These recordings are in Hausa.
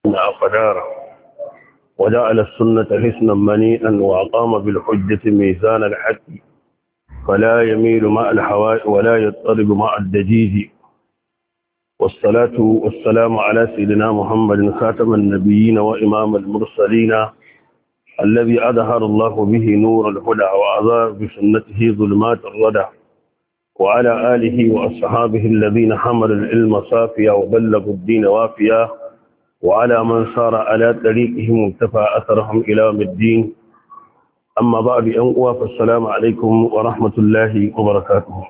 قدارا وجعل السنة حسنا منيئا وأقام بالحجة ميزان الحق فلا يميل مع الهواء ولا يضطرب مع الدجيج والصلاة والسلام على سيدنا محمد خاتم النبيين وإمام المرسلين الذي أظهر الله به نور الهدى وأظهر بسنته ظلمات الردى وعلى آله وأصحابه الذين حملوا العلم صافيا وبلغوا الدين وافيا وعلى من صار على طريقهم وانتفى أثرهم إلى يوم الدين أما بعد أنقوا فالسلام عليكم ورحمة الله وبركاته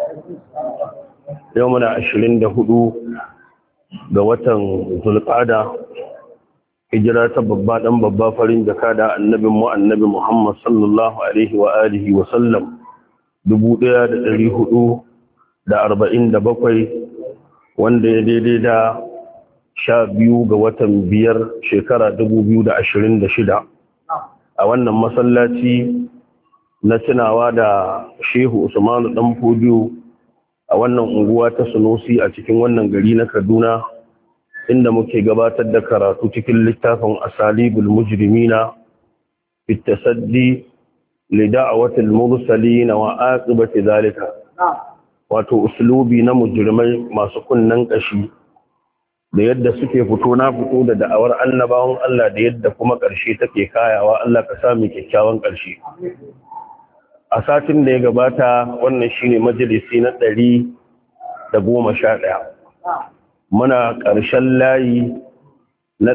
يومنا 24 ga watan Zulqa'ada hijira ta babba dan babba farin jaka da annabi Muhammad sallallahu alaihi wa alihi wa sallam 1447 wanda ya daidai da 12 ga watan 5 shekara 2026 a wannan masallaci na tunawa da Shehu Usmanu dan Fodiyo a wannan unguwa ta Sunusi a cikin wannan gari na Kaduna inda muke gabatar da karatu cikin littafin Asalibul Mujrimina fi tasaddi li da'watil mursalin wa aqibati zalika wato uslubi na mujrimai masu kunnan kashi da yadda suke fito na fito da da'awar annabawan Allah da yadda kuma ƙarshe take kayawa Allah ka sa mu kyakkyawan ƙarshe a satin da ya gabata wannan shine majalisi na 111 muna ƙarshen layi na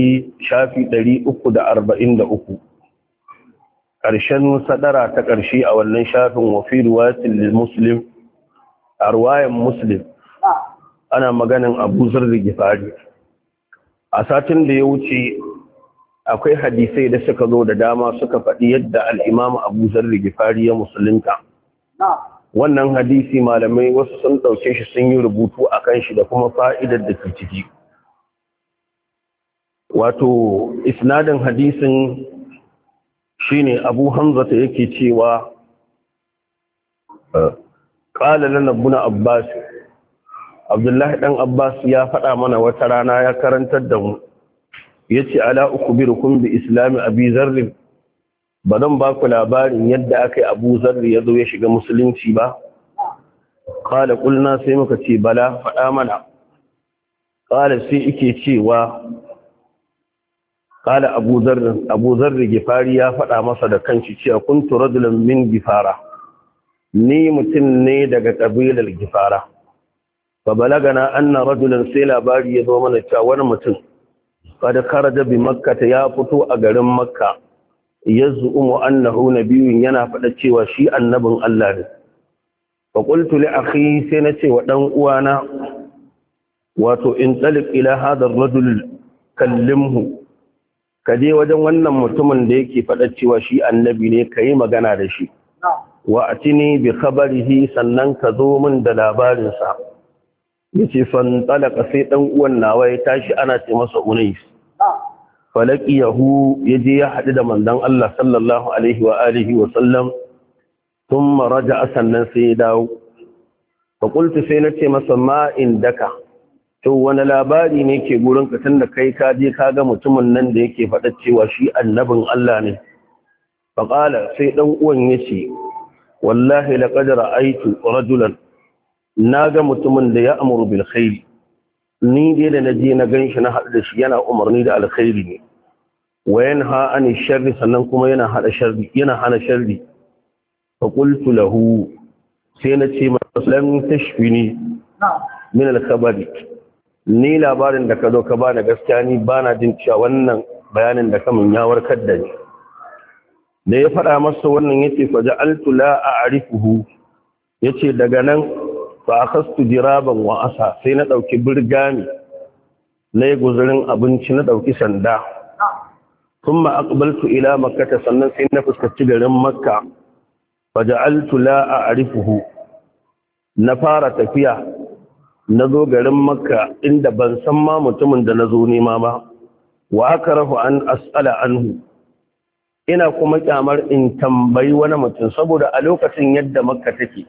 343 ƙarshen sadara ta ƙarshe a wannan shafin wafi ruwayatin muslim a ruwayan muslim ana maganin Abu Zarr Gifari a satin da ya wuce akwai hadisai da suka zo da dama suka faɗi yadda al-Imam Abu Zarr Gifari ya musulunta wannan hadisi malamai wasu sun ɗauke shi sun yi rubutu akan shi da kuma fa'idar da ke ciki wato isnadin hadisin shine Abu Hamza ta yake cewa qala lana ibn Abbas Abdullahi dan Abbas ya faɗa mana wata rana ya karantar da mu yace ala ukhbirukum bi islami Abi Zarr bazan ba ku labarin yadda akai Abu Zarr ya zo ya shiga musulunci ba qala qulna sai muka ce bala faɗa mana qala sai yake cewa qala Abu Zarr Gifari ya faɗa masa da kanshi cewa kuntu rajulan min Gifara ni mutum ne daga kabilar Gifara fa balagana anna rajulan sai labari ya zo mana cewa wani mutum kada kharaja bi makkah ya fito a garin makka yaz'umu annahu nabiyyun yana faɗa cewa shi annabin Allah ne fa qultu li akhi sai na ce wa dan uwana wato in talik ila hadha ar-rajul kallimhu kaje wajen wannan mutumin da yake faɗa cewa shi annabi ne kai magana da shi wa atini bi khabarihi sannan ka zo min da labarin sa yace fan talaka sai dan uwan nawa ya tashi ana ce masa Unais falaqiyahu yaje ya hadu da manzon Allah sallallahu alaihi wa alihi wa sallam thumma raja'a sannan sai ya dawo fa qultu sai nace masa ma indaka to wani labari ne ke gurin ka tunda kai ka je ka ga mutumin nan da yake faɗa cewa shi annabin Allah ne fa qala sai dan uwan yace wallahi laqad ra'aytu rajulan na ga mutumin da ya amuru bil khairi ni dai da naje na ganshi na haɗu da shi yana umarni da alkhairi ne wa yanha ani sharri sannan kuma yana hana sharri fa qultu lahu sai na ce masa lam tashfini min al-khabari ni labarin da ka zo ka bani gaskiya ni bana jin cewa wannan bayanin da kamun ya warkar da ni da ya faɗa masa wannan yace fa ja'altu la a'rifuhu yace daga nan fa akhastu diraban wa asa sai na dauki burgami na yi guzurin abinci na dauki sanda thumma aqbaltu ila makkah sannan sai na fuskanci garin makka fa ja'altu la a'rifuhu na fara tafiya na zo garin makka inda ban san ma mutumin da na zo nema ba wa akrahu an as'ala anhu ina kuma kyamar in tambayi wani mutum saboda a lokacin yadda makka take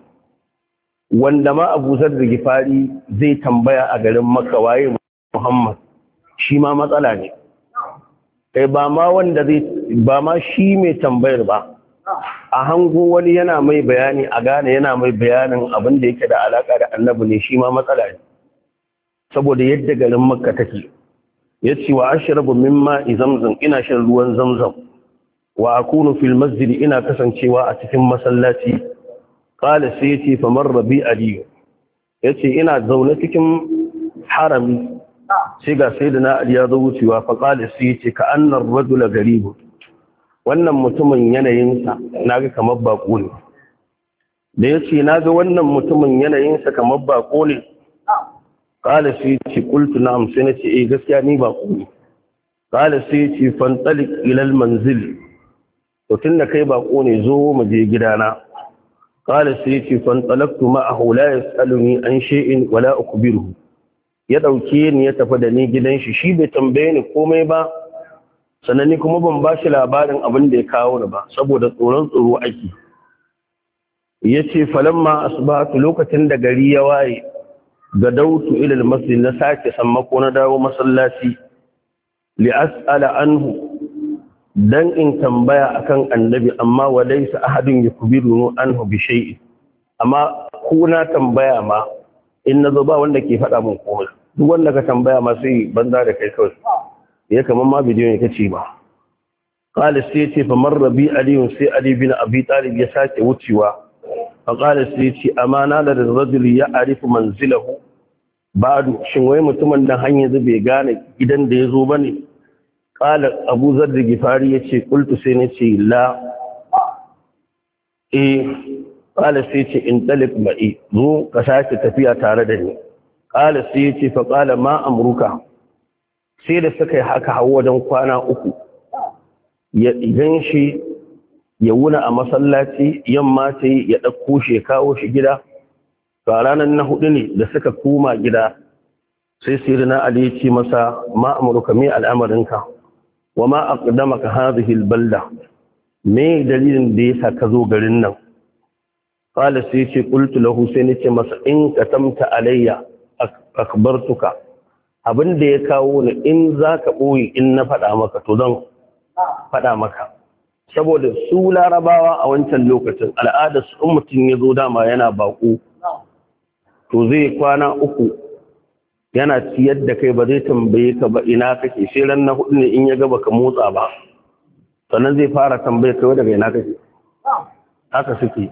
wanda ma Abu Zarr Gifari zai tambaya a garin Makka waye Muhammad shi ma matsala ne kai ba ma shi mai tambayar ba a hango wani yana mai bayani a gane yana mai bayanin abin da yake da alaka da annabi ne shi ma matsala ne saboda yadda garin makka take yace wa ashrabu mimma zamzam ina shan ruwan zamzam wa akunu fil masjid ina kasancewa a cikin masallaci qala sai yace famar rabi ali yace ina zaune cikin harami sai ga sayyidina ali ya zo wucewa fa qala sai yace ka annar rajula garib wannan mutumin yanayinsa naga kamar bako ne da yace naga wannan mutumin yanayinsa kamar bako ne qala sai yace qultu na'am sai nace gaskiya ni bako ne qala sai yace fantalik ila al manzil to tunda kai bako ne zo mu je gidana qala sai yace fantalaktu ma'ahu la yasaluni an shay'in wala ukbiruhu ya dauke ni ya tafi da ni gidan shi bai tambaye ni komai ba sannan ni kuma ban bashi labarin abin da ya kawo ni ba saboda tsoro ake yace falamma asbahatu lokacin da gari ya waye gadautu ila almasjid na sake sammako na dawo masallaci li as'ala anhu dan in tambaya akan annabi amma walaysa ahadun yakbiru anhu bi shay'in amma ko na tambaya ma in nazo ba wanda ke faɗa min komai duk wanda ka tambaya ma sai banza da kai kawai ya kaman ma bidiyo ne kace ba qala sai ce fa marra bi ali sai ali bin abi talib ya sake wucewa fa qala sai ce amana da rajul ya arifu manzilahu ba'du shin wai mutumin dan hanyar bai gane gidan da yazo bane qala abu zar gifari yace qultu sai nace la qala sai ce in talib ba'i mu ka sake tafiya tare da ni qala sai yace fa qala ma amruka sai da suka yi haka hawa wajen kwana 3 ya idan shi ya wuna a masallaci yamma sai ya dauko shi kawo shi gida to ranar na 4 ne da suka koma gida sai sirina ali ya ce masa ma amruka mi al'amarinka wa ma aqdamaka hadhihi albalda me dalilin da yasa ka zo garin nan qala sai ce qultu lahu sai nace masa in katamta alayya akbartuka abinda ya kawo ni in zaka boye in na faɗa maka to zan faɗa maka saboda su larabawa a wancan lokacin al'adar su in mutum ya zo dama yana bako to zai kwana 3 yana ciyar da kai ba zai tambaye ka ba ina kake sai ran na 4 ne in ya ga baka motsa ba sannan zai fara tambaye kai daga ina kake haka suke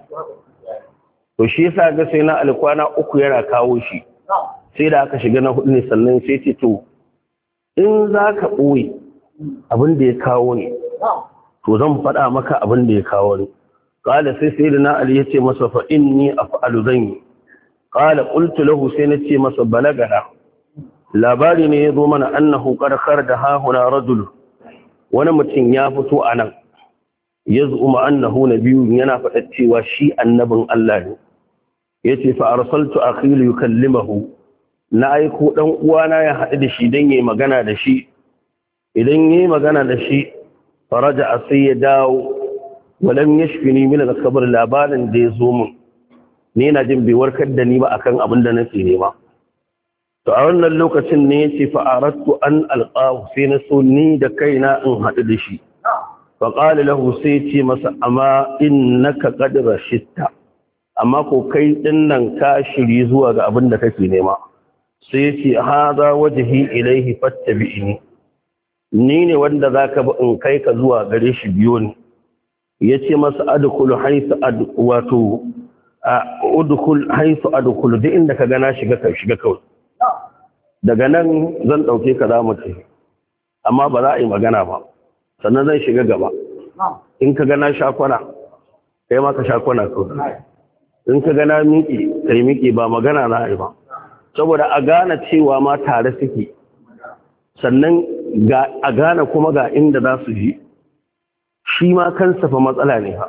to shi yasa ga sai na alkwana 3 yana kawo shi sai da aka shiga na 4 ne sannan sai ce to in zaka boye abin da ya kawo ne to zan faɗa maka abin da ya kawo ne qala sai sayyidina ali yace masa fa inni af'alu zanni qala qultu lahu sai nace masa balagara labari ne yazo mana annahu qad kharada ha huna rajul wani mutum ya fito anan yaz'uma annahu nabiyyun yana faɗa cewa shi annabin Allah ne yace fa arsaltu akhi li yukallimahu na aiko dan uwana ya haɗu da shi dan yayi magana da shi idan yayi magana da shi faraja sai ya dawo walam yashfini min al-khabar labarin da yazo mun ni na jin bai warkar da ni ba akan abin da nake nema to a wannan lokacin ne yace fa aradtu an alqahu sai na so ni da kaina in haɗu da shi fa qala lahu sai ce masa amma innaka qad rashidta amma ko kai dinnan ka shiri zuwa ga abin da kake nema sai yace hada wajhi ilaihi fattabi'ni ni ne wanda zaka bi in kai ka zuwa gare shi biyo ni yace masa adkhulu haythu wato udkhul haythu adkhulu duk inda ka gana shiga ka shiga kawai daga nan zan dauke ka zamu ce amma ba za a yi magana ba sannan zan shiga gaba in ka gana shakwana kai ma ka shakwana kawai in ka gana miƙi kai miƙi ba magana na yi ba saboda a gane cewa ma tare suke sannan a gane kuma ga inda za su ji shi ma kansa fa matsala ne ha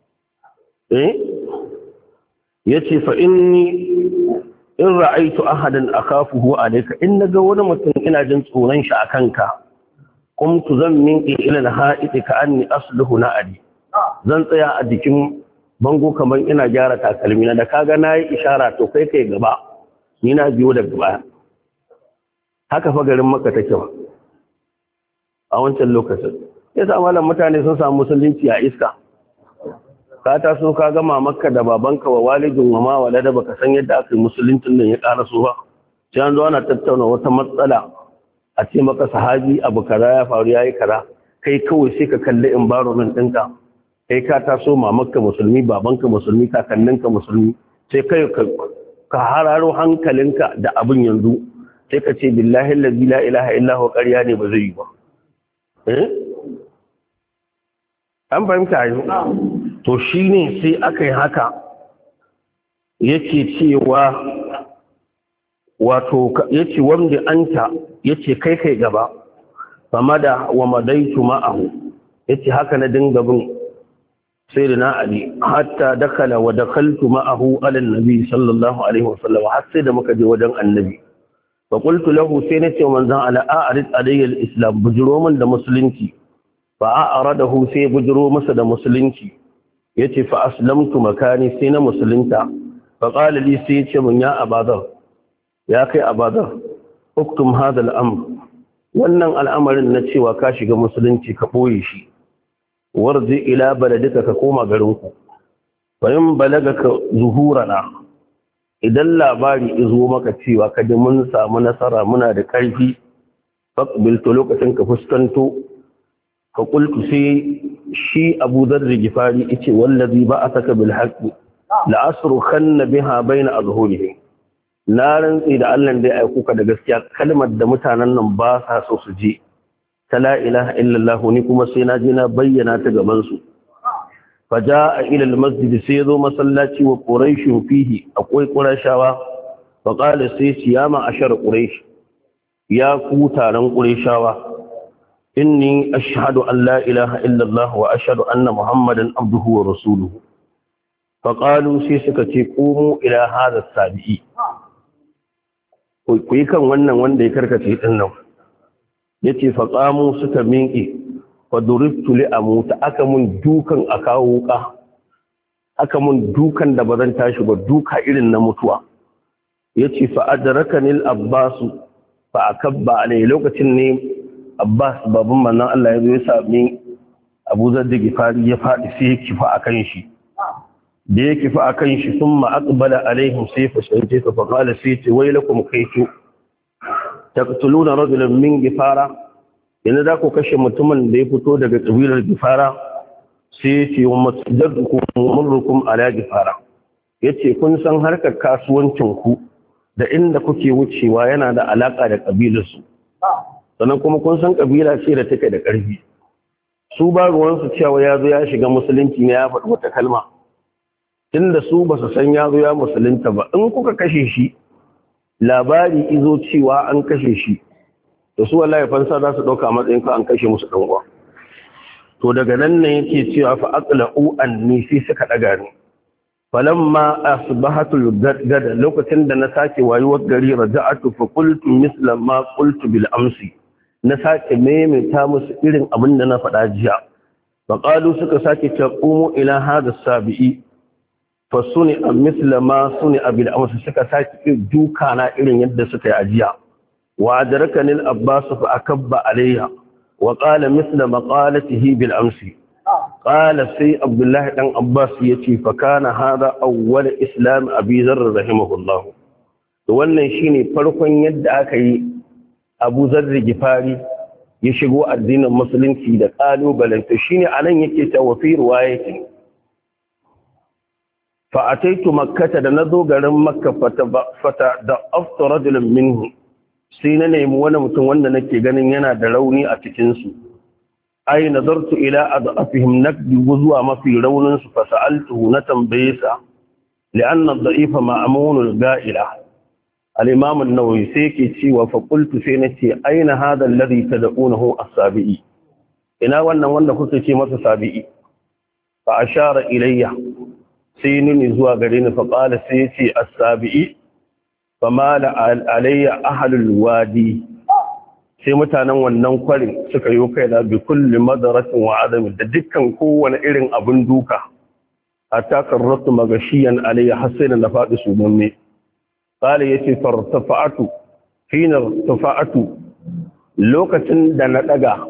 yace fa inni in ra'aitu ahadan akafuhu alayka in naga wani mutum ina jin tsoron shi akan ka qumtu zan minki ila al-ha'iti ka anni asluhu na'adi zan tsaya a jikin bango kaman ina gyara takalmi na da kaga nayi ishara to kai gaba ni na biyo daga baya haka fa garin Makka take ba a wancan lokacin yasa malam mutane sun samu musulunci a iska ka taso ka gama Makka da babanka wa walidin wa ma walada baka san yadda aka yi musuluncin nan ya karaso ba sai an zo ana tattauna wata matsala a ce maka sahabi abu kaza ya faru yayi kaza kai kawai sai ka kalli environment ɗinka kai ka taso mamanka musulmi babanka musulmi kakanninka musulmi sai kai ka hararo hankalinka da abin yanzu sai ka ce billahi allazi la ilaha illa huwa ƙarya ne ba zai yi ba an fahimta yau to shine sai aka yi haka yake cewa wato yace wanda anta yace kai gaba famada wa madaitu ma'ahu yace haka na dinga bin sayyidina ali hatta dakala wa dakaltu ma'ahu ala annabi sallallahu alaihi wasallam har sai da muka je wajen annabi fa qultu lahu sai nace manzon ala a'rid alayya al-islam bujuro min da musulunci fa a'radahu sai bujuro masa da musulunci yace fa aslamtu makani sai na musulunta fa qala li sai yace mun ya abadar ya kai abadar uktum hadha al-amr wannan al'amarin na cewa ka shiga musulunci ka boye shi warzi ila baladika ka koma garinku bayan balagaka zuhurana idan labari izo maka cewa kada mun samu nasara muna da ƙarfi faqbiltu lokacin ka fuskanto ka qultu sai shi Abu Dharr Gifari yace wallazi ba'athaka bil haqqi la asrukhanna biha bayna azhurihim na rantsi da Allah da ya aiko ka da gaskiya kalmar da mutanen nan ba sa so su je ta la ilaha illallah ni kuma sai na je na bayyana ta gaban su faja'a ila almasjid sai zo masallaci wa quraish fihi akwai qurashawa fa qala sai ya ma ashar quraish ya ku taron qurayshawa inni ashhadu an la ilaha illallah wa ashhadu anna muhammadan abduhu wa rasuluhu fa qalu sai suka ce qumu ila hadha as-sabi'i ku yi kan wannan wanda ya karkace din nan yace fa qamu suka minki fa duriftu li amuta aka mun dukan a kawo wuka aka mun dukan da bazan tashi ba duka irin na mutuwa yace fa adrakani al-abbas fa akabba alai lokacin ne abbas baban manzon Allah ya zo ya sami Abu Dharr Gifari ya fadi sai ya kifa akan shi da ya kifa akan shi thumma aqbala alaihim sayfa shayta fa qala sayti waylakum kaytu taqtuluna rajulan min Gifara yana da ku kashe mutumin da ya fito daga kabilar Gifara sai ya ce wa masdadukum murrukum ala Gifara yace kun san harkar kasuwancin ku da inda kuke wucewa yana da alaka da kabilar su sannan kuma kun san kabila ce da take da ƙarfi su ba ruwan su cewa ya zo ya shiga musulunci ne ya faɗi wata kalma tunda su ba su san ya zo ya musulunta ba in kuka kashe shi labari izo cewa an kashe shi da su wallahi fansa za su dauka matsayin ka an kashe musu dan uwa to daga nan ne yake cewa fa aqla'u anni fi suka daga ni falamma asbahatu gada lokacin da na sake wayuwar gari raja'atu fa qultu misla ma qultu bil amsi na sake maimaita musu irin abin da na faɗa jiya fa qalu suka sake taqumu ila hada sabi'i fa suni misla ma suni bil amsi suka sake duka na irin yadda suka yi ajiya wa adrakani al abbas fa akabba alayya wa qala misla maqalatihi bil amsi qala sai abdullah dan abbas yace fa kana hada awwal islam abi zarr rahimahullah to wannan shine farkon yadda aka yi abu zarr gifari ya shigo addinin musulunci da kalubalen to shine anan yake tawafi ruwayati fa ataitu makkah da nazo garin makka fata da afta rajulun minhu sai na nemi wani mutum wanda nake ganin yana da rauni a cikin su ai nazartu ila adafihim nakdi zuwa mafi raunin su fa sa'altuhu na tambaye sa li'anna ad-da'ifa ma'mun al-ga'ila al-imam an-nawawi sai yake cewa fa qultu sai nace aina hadha alladhi tad'unahu as-sabi'i ina wannan wanda kuke ce masa sabi'i fa ashara ilayya sai nuni zuwa gare ni fa qala sai yace as-sabi'i famala alayya ahlul wadi sai mutanen wannan kwarin suka yi kai da bi kulli madaratin wa adam da dukkan kowane irin abun duka hatta karratu magashiyan alayya hasaina na fadi sumunne qala yace fartafa'atu hinar tufa'atu lokacin da na daga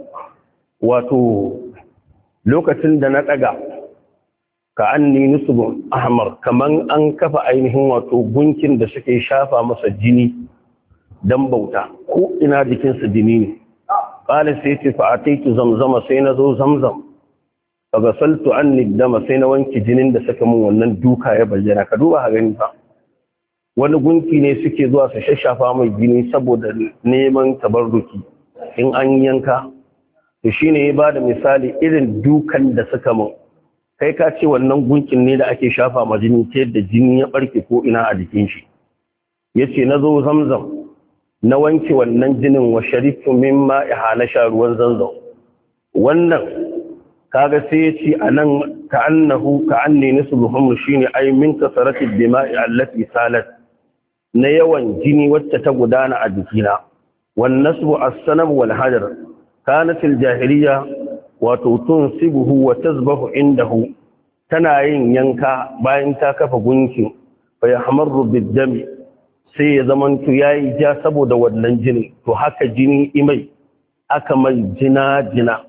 ka anni nusbun ahmar kaman an kafa ainihin wato gunkin da suke shafa masa jini dan bauta ko ina jikinsa jini ne qala sai ce fa ataitu zamzama sai na zo zamzam daga saltu anni dama sai na wanke jinin da suka mun wannan duka ya bayyana ka duba ha gani fa wani gunki ne suke zuwa su shashafa mai jini saboda neman tabarruki in an yanka to shine ya bada misali irin dukan da suka mun kai ka ce wannan gunkin ne da ake shafa ma jini ta yadda jini ya barke ko ina a jikin shi yace nazo zamzam na wanke wannan jinin wa sharifu mimma ihana sha ruwan zamzam wannan kaga sai yace anan ka anni nisbuhum shine ay min kasarati dima'i allati salat na yawan jini wacce ta gudana a jikina wan nasbu as-sanam wal hajar kanat al-jahiliya wato tunsibuhu wa tazbahu indahu tana yin yanka bayan ta kafa gunkin fa yahmaru bid-dami sai ya zamanto yayi ja saboda wannan jini to haka jini imai aka mai jina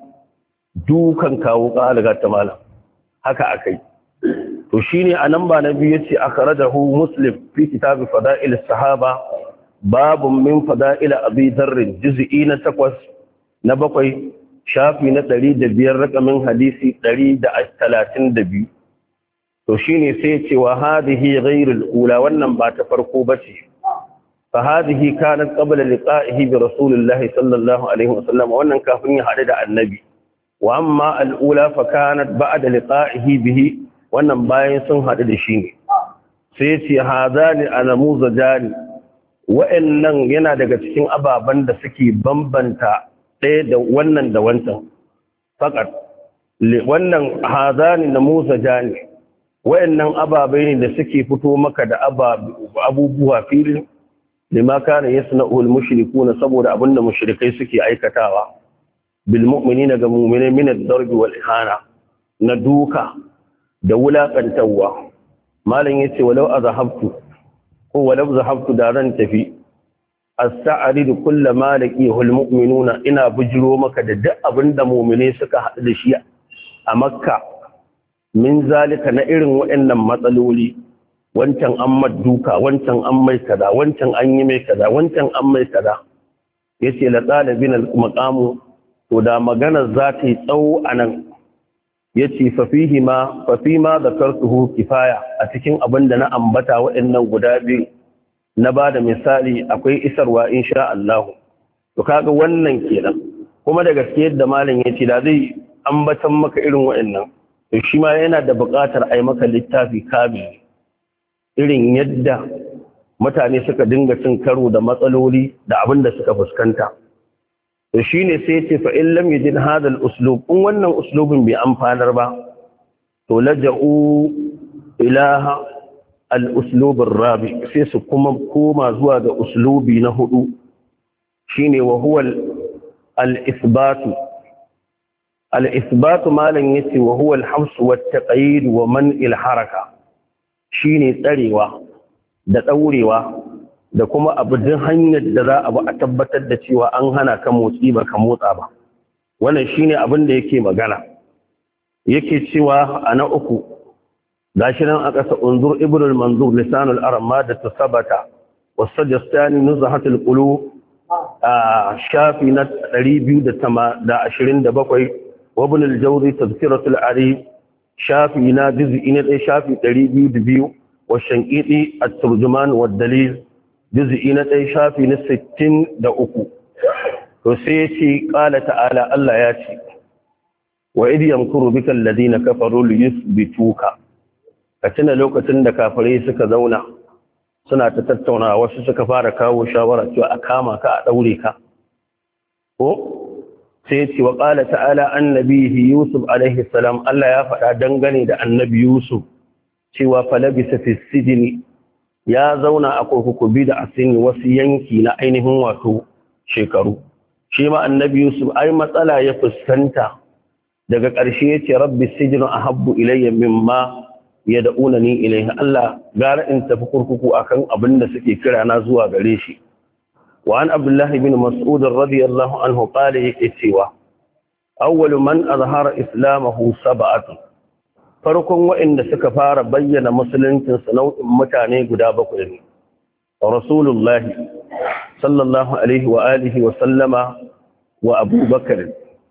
dukan kawo ƙalaga ta malam haka akai to shine a nan ba na biyu yace akhrajahu muslim fi kitab fada'il as-sahaba babun min fada'il abi dharr juz'i na 8 na 7 shafi na 105 rakamin hadisi 132 to shine sai yace wa hadhihi ghayrul ula wannan ba ta farko bace fa hadhihi kanat qabla liqa'ihi bi rasulillahi sallallahu alaihi wasallam wannan kafin ya hadu da annabi wa amma al-ula fa kanat ba'da liqa'ihi bihi wannan bayan sun hadu da shi ne sai yace hadani anamuzajani wa'annan yana daga cikin ababan da suke bambanta ɗaya da wannan da wancan fakat wannan hadani namuzajani wa'annan ababai ne da suke fito maka da abubuwa filin lima kana yasna'ul mushrikuna saboda abinda mushrikai suke aikatawa bil mu'minina ga mu'minai min ad-darb wal ihana na duka da wulakantawa malam yace walau zahabtu da ran tafi as-sa'rid kullu ma laqihul mu'minuna ina bujiro maka da duk abinda mu'mine suka haɗu da shi a makka min zalika na irin waɗannan matsaloli wancan an maduka wancan an mai kaza wancan an yi mai kaza wancan an mai kaza yace la talibin al-maqamu to da magana za ta yi tsawo anan yace fa fi ma zakartuhu kifaya a cikin abin da na ambata waɗannan guda biyu na bada misali akwai isarwa insha Allah to kaga wannan kenan kuma da gaske yadda malam yace da zai ambatan maka irin waɗannan to shi ma yana da buƙatar ai maka littafi kabi irin yadda mutane suka dinga cin karo da matsaloli da abin da suka fuskanta to shine sai yace fa in lam yajid hada al-uslub in wannan uslubin bai amfanar ba to laja'u ila al-uslub ar-rabi sai su kuma koma zuwa ga uslubi na hudu shine wa huwa al-ithbat malan yace wa huwa al-habs wa at-taqyid wa man al-haraka shine tsarewa da daurewa da kuma abudin hanyar da za a bi a tabbatar da cewa an hana ka motsi ba ka motsa ba wannan shine abin da yake magana yake cewa ana uku gashi nan a ƙasa unzur ibn al-manzur lisan al-arama da tasabata wasajastani nuzhatul qulub shafi na 227 wa ibn al-jawzi tadhkiratul arif shafi na juz'i na shafi 202 wa shanqiti at-turjuman wa dalil juz'i na 1 shafi na 63 to sai yace qala ta'ala Allah ya ce wa idh yamkuru bika alladhina kafaru liyuthbituka ka tuna lokacin da kafirai suka zauna suna ta tattauna wasu suka fara kawo shawara cewa a kama ka a daure ka ko sai yace wa qala ta'ala annabihi yusuf alaihi salam Allah ya faɗa dangane da annabi yusuf cewa falabisa fi sijni ya zauna a kurkuku bi da asini wasu yanki na ainihin wato shekaru shi ma annabi yusuf ai matsala ya fuskanta daga ƙarshe yace rabbi sijnu ahabbu ilayya mimma yad'unani ilayhi Allah gara in tafi kurkuku akan abin da suke kira na zuwa gare shi wa an abdullah ibn mas'ud radiyallahu anhu qala yake cewa awwalu man azhara islamahu sab'atu farkon waɗanda suka fara bayyana musuluncin su nau'in mutane guda bakwai ne rasulullah sallallahu alaihi wa alihi wa sallama wa abubakar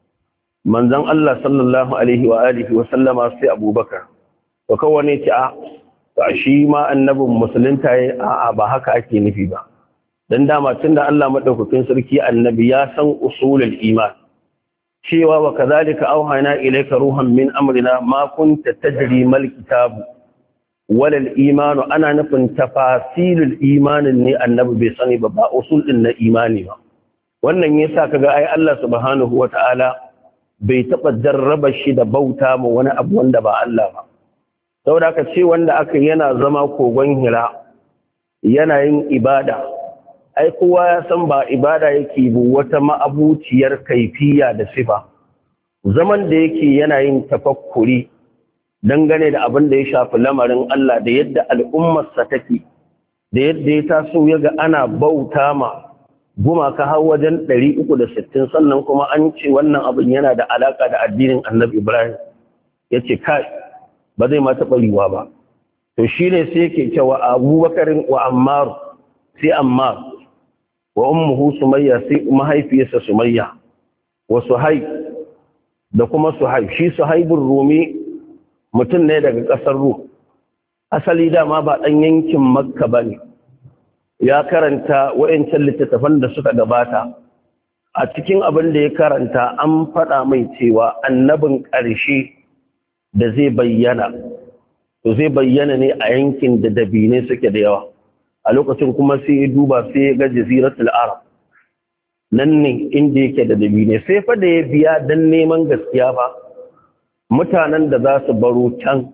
manzon Allah sallallahu alaihi wa alihi wa sallama sai abubakar to kawai ce a shi ma annabin musulunta a ba haka ake nufi ba dan dama tunda Allah madaukakin sarki annabi ya san usulul iman cewa wa kadhalika auhayna ilayka ruhan min amrina ma kunta tadri mal kitab wal iman ana nufin tafasilul imanin ne annabi bai sani ba usul din na imani ba wannan yasa kaga ai Allah subhanahu wataala bai taba jarraba shi da bauta ma wani abu wanda ba Allah ba saboda ka ce wanda aka yana zama kogon Hira yana yin ibada ai kowa ya san ba ibada yake bu wata ma'abuciyar kaifiya da sifa zaman da yake yana yin tafakkuri dangane da abin da ya shafi lamarin Allah da yadda al'ummarsa take da yadda ya taso yaga ana bauta ma gumaka har wajen 360 sannan kuma an ce wannan abin yana da alaka da addinin Annabi Ibrahim yace kai ba zai ma taɓa riwa ba to shine sai yake cewa Abubakar wa Ammar sai Ammar wa ummuhu Sumayya sai mahaifiyarsa Sumayya wa Suhaib da kuma Suhaib shi Suhaibur Rumi mutum ne daga ƙasar Rum asali dama ba ɗan yankin Makka bane ya karanta wayancan littattafan da suka gabata a cikin abin da ya karanta an faɗa mai cewa annabin ƙarshe da zai bayyana to zai bayyana ne a yankin da dabine suke da yawa a lokacin kuma sai ya duba sai ya ga jaziratul arab nan ne inda yake da dabine sai fa da ya biya dan neman gaskiya ba mutanen da za su baro can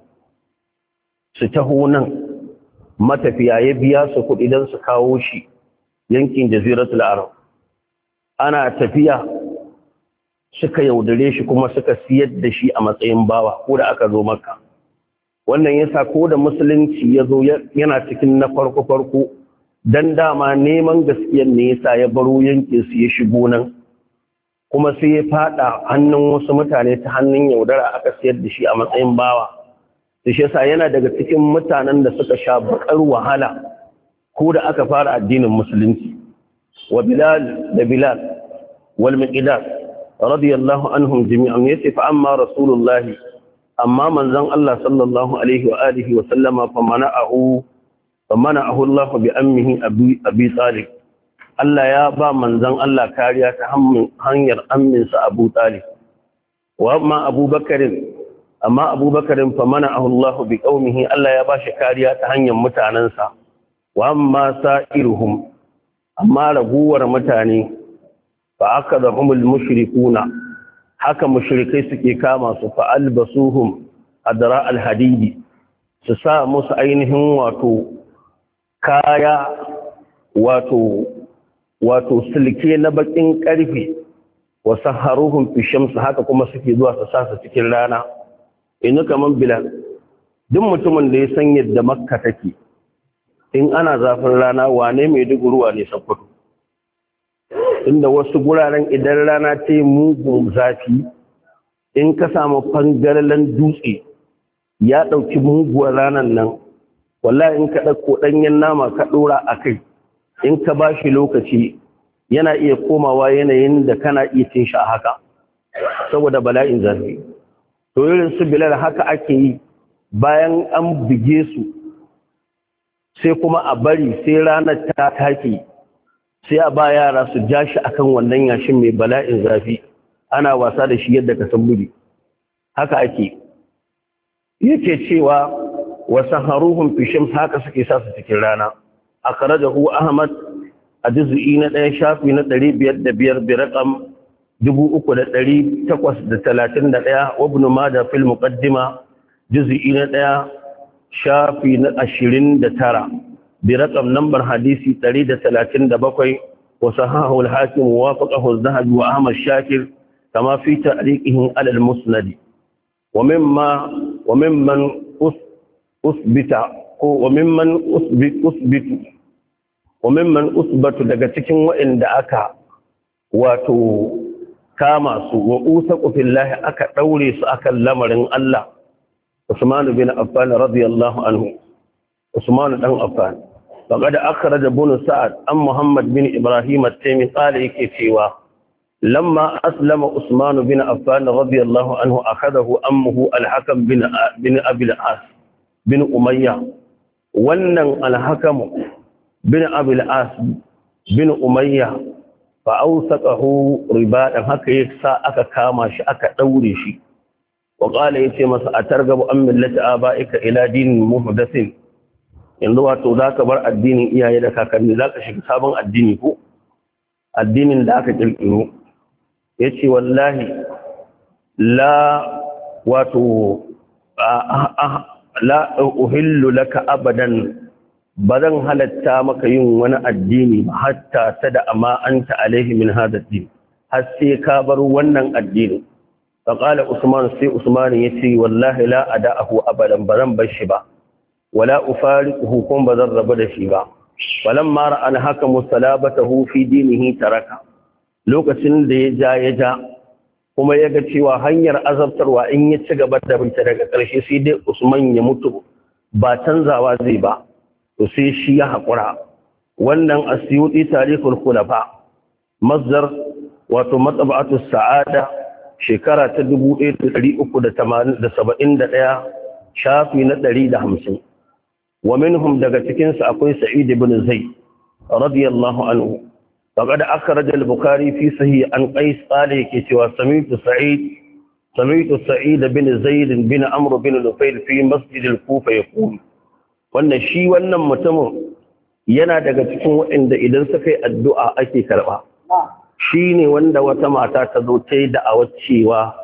su taho nan matafiya ya biya su kuɗi don su kawo shi yankin jaziratul arab ana tafiya suka yaudare shi kuma suka siyar da shi a matsayin bawa ko da aka zo Makka wannan yasa ko da musulunci ya zo yana cikin na farko dan dama neman gaskiyar ne yasa ya baro yankin su ya shigo nan kuma sai ya fada hannun wasu mutane ta hannun yaudara aka siyar da shi a matsayin bawa da shi yasa yana daga cikin mutanen da suka sha bakar wahala ko da aka fara addinin musulunci wa Bilal wal Miqdad radiyallahu anhum jami'an yace fa amma rasulullahi amma manzon Allah sallallahu alaihi wa alihi wa sallama fa mana'ahu Allah bi ammihi abi Talib Allah ya ba manzon Allah kariya ta hanyar amminsa Abu Talib wa amma Abubakar fa mana'ahu Allah bi qaumihi Allah ya ba shi kariya ta hanyar mutanansa wa amma sa'iruhum amma raguwar mutane fa akadahumul mushrikuna haka mushrikai suke kama su fa albasuhum adra alhadidi su sa musu ainihin wato kaya wato silke na bakin karfe wa saharuhum fi shams haka kuma suke zuwa su sa su cikin rana inu kaman Bilal duk mutumin da ya san yadda Makka take in ana zafin rana wane mai duguruwa ne Sokoto inda wasu guraren idan rana ta yi mugun zafi in ka samu fangaralen dutse ya ɗauki muguwar ranar nan wallahi in ka ɗauko ɗanyen nama ka ɗora a kai in ka ba shi lokaci yana iya komawa yanayin da kana iya cin shi a haka saboda bala'in zafi to irin su Bilal haka ake yi bayan an buge su sai kuma a bari sai ranar ta take sai a ba yara su ja shi akan wannan yashin mai bala'in zafi ana wasa da shi yadda ka san buri haka ake yake cewa wa saharuhum fi shams haka suke sa su cikin rana akhrajahu Ahmad a juz'i na 1 shafi na 505 bi raqam 3831 wa ibn Majah fil muqaddima juz'i na 1 shafi na 29 برقم نمبر حديثي 137 وصححه الحاكم ووافقه الذهبي وأحمد الشاكر كما في تعليقه على المسند وممن أثبت wa mimman usbatu daga cikin waɗanda aka wato kama su wa usaqu fillahi aka daure su akan lamarin Allah Usman bin Affan radiyallahu anhu Usman dan Affan faqad akhraj ibn Sa'ad an Muhammad bin Ibrahim at-Taymi qala yake cewa lamma aslama Usman bin Affan radiyallahu anhu akhadahu ammuhu al-Hakam bin Abi al-As bin Umayya wannan al-Hakam bin Abi al-As bin Umayya fa awsaqahu ribadan haka yasa aka kama shi aka daure shi wa qala yace masa atargabu an millati abaika ila dinin muhdathin yanzu wato zaka bar addinin iyaye da kakanni zaka shiga sabon addini ko addinin da aka kirkiro yace wallahi la wato la uhillu laka abadan bazan halatta maka yin wani addini hatta tada amma anta alaihi min hada din har sai ka bar wannan addini فقال عثمان سي عثمان يتي والله لا أدعه أبدا برن بشبا ولا أفارقه كم بذر بدشي با ولما رأى الحكم صلابته في دينه تركه lokacin da ya ja kuma ya ga cewa hanyar azabtarwa in ya ci gaba da binta daga ƙarshe sai dai Usman ya mutu ba canzawa zai ba to sai shi ya haƙura wannan Asyuti tarihul khulafa masdar wato matba'atu sa'ada shekara ta 1371 shafi na 150 wa minhum daga cikin su akwai Sa'id ibn Zayd radiyallahu anhu faqad akhraj al-Bukhari fi sahih an Qais qala yake cewa sami'tu Sa'id bin Zayd bin Amr bin Nufayl fi masjid al-Kufa yaqul wannan shi wannan mutumin yana daga cikin waɗanda idan suka yi addu'a ake karba shi ne wanda wata mata ta zo ta yi da'awar cewa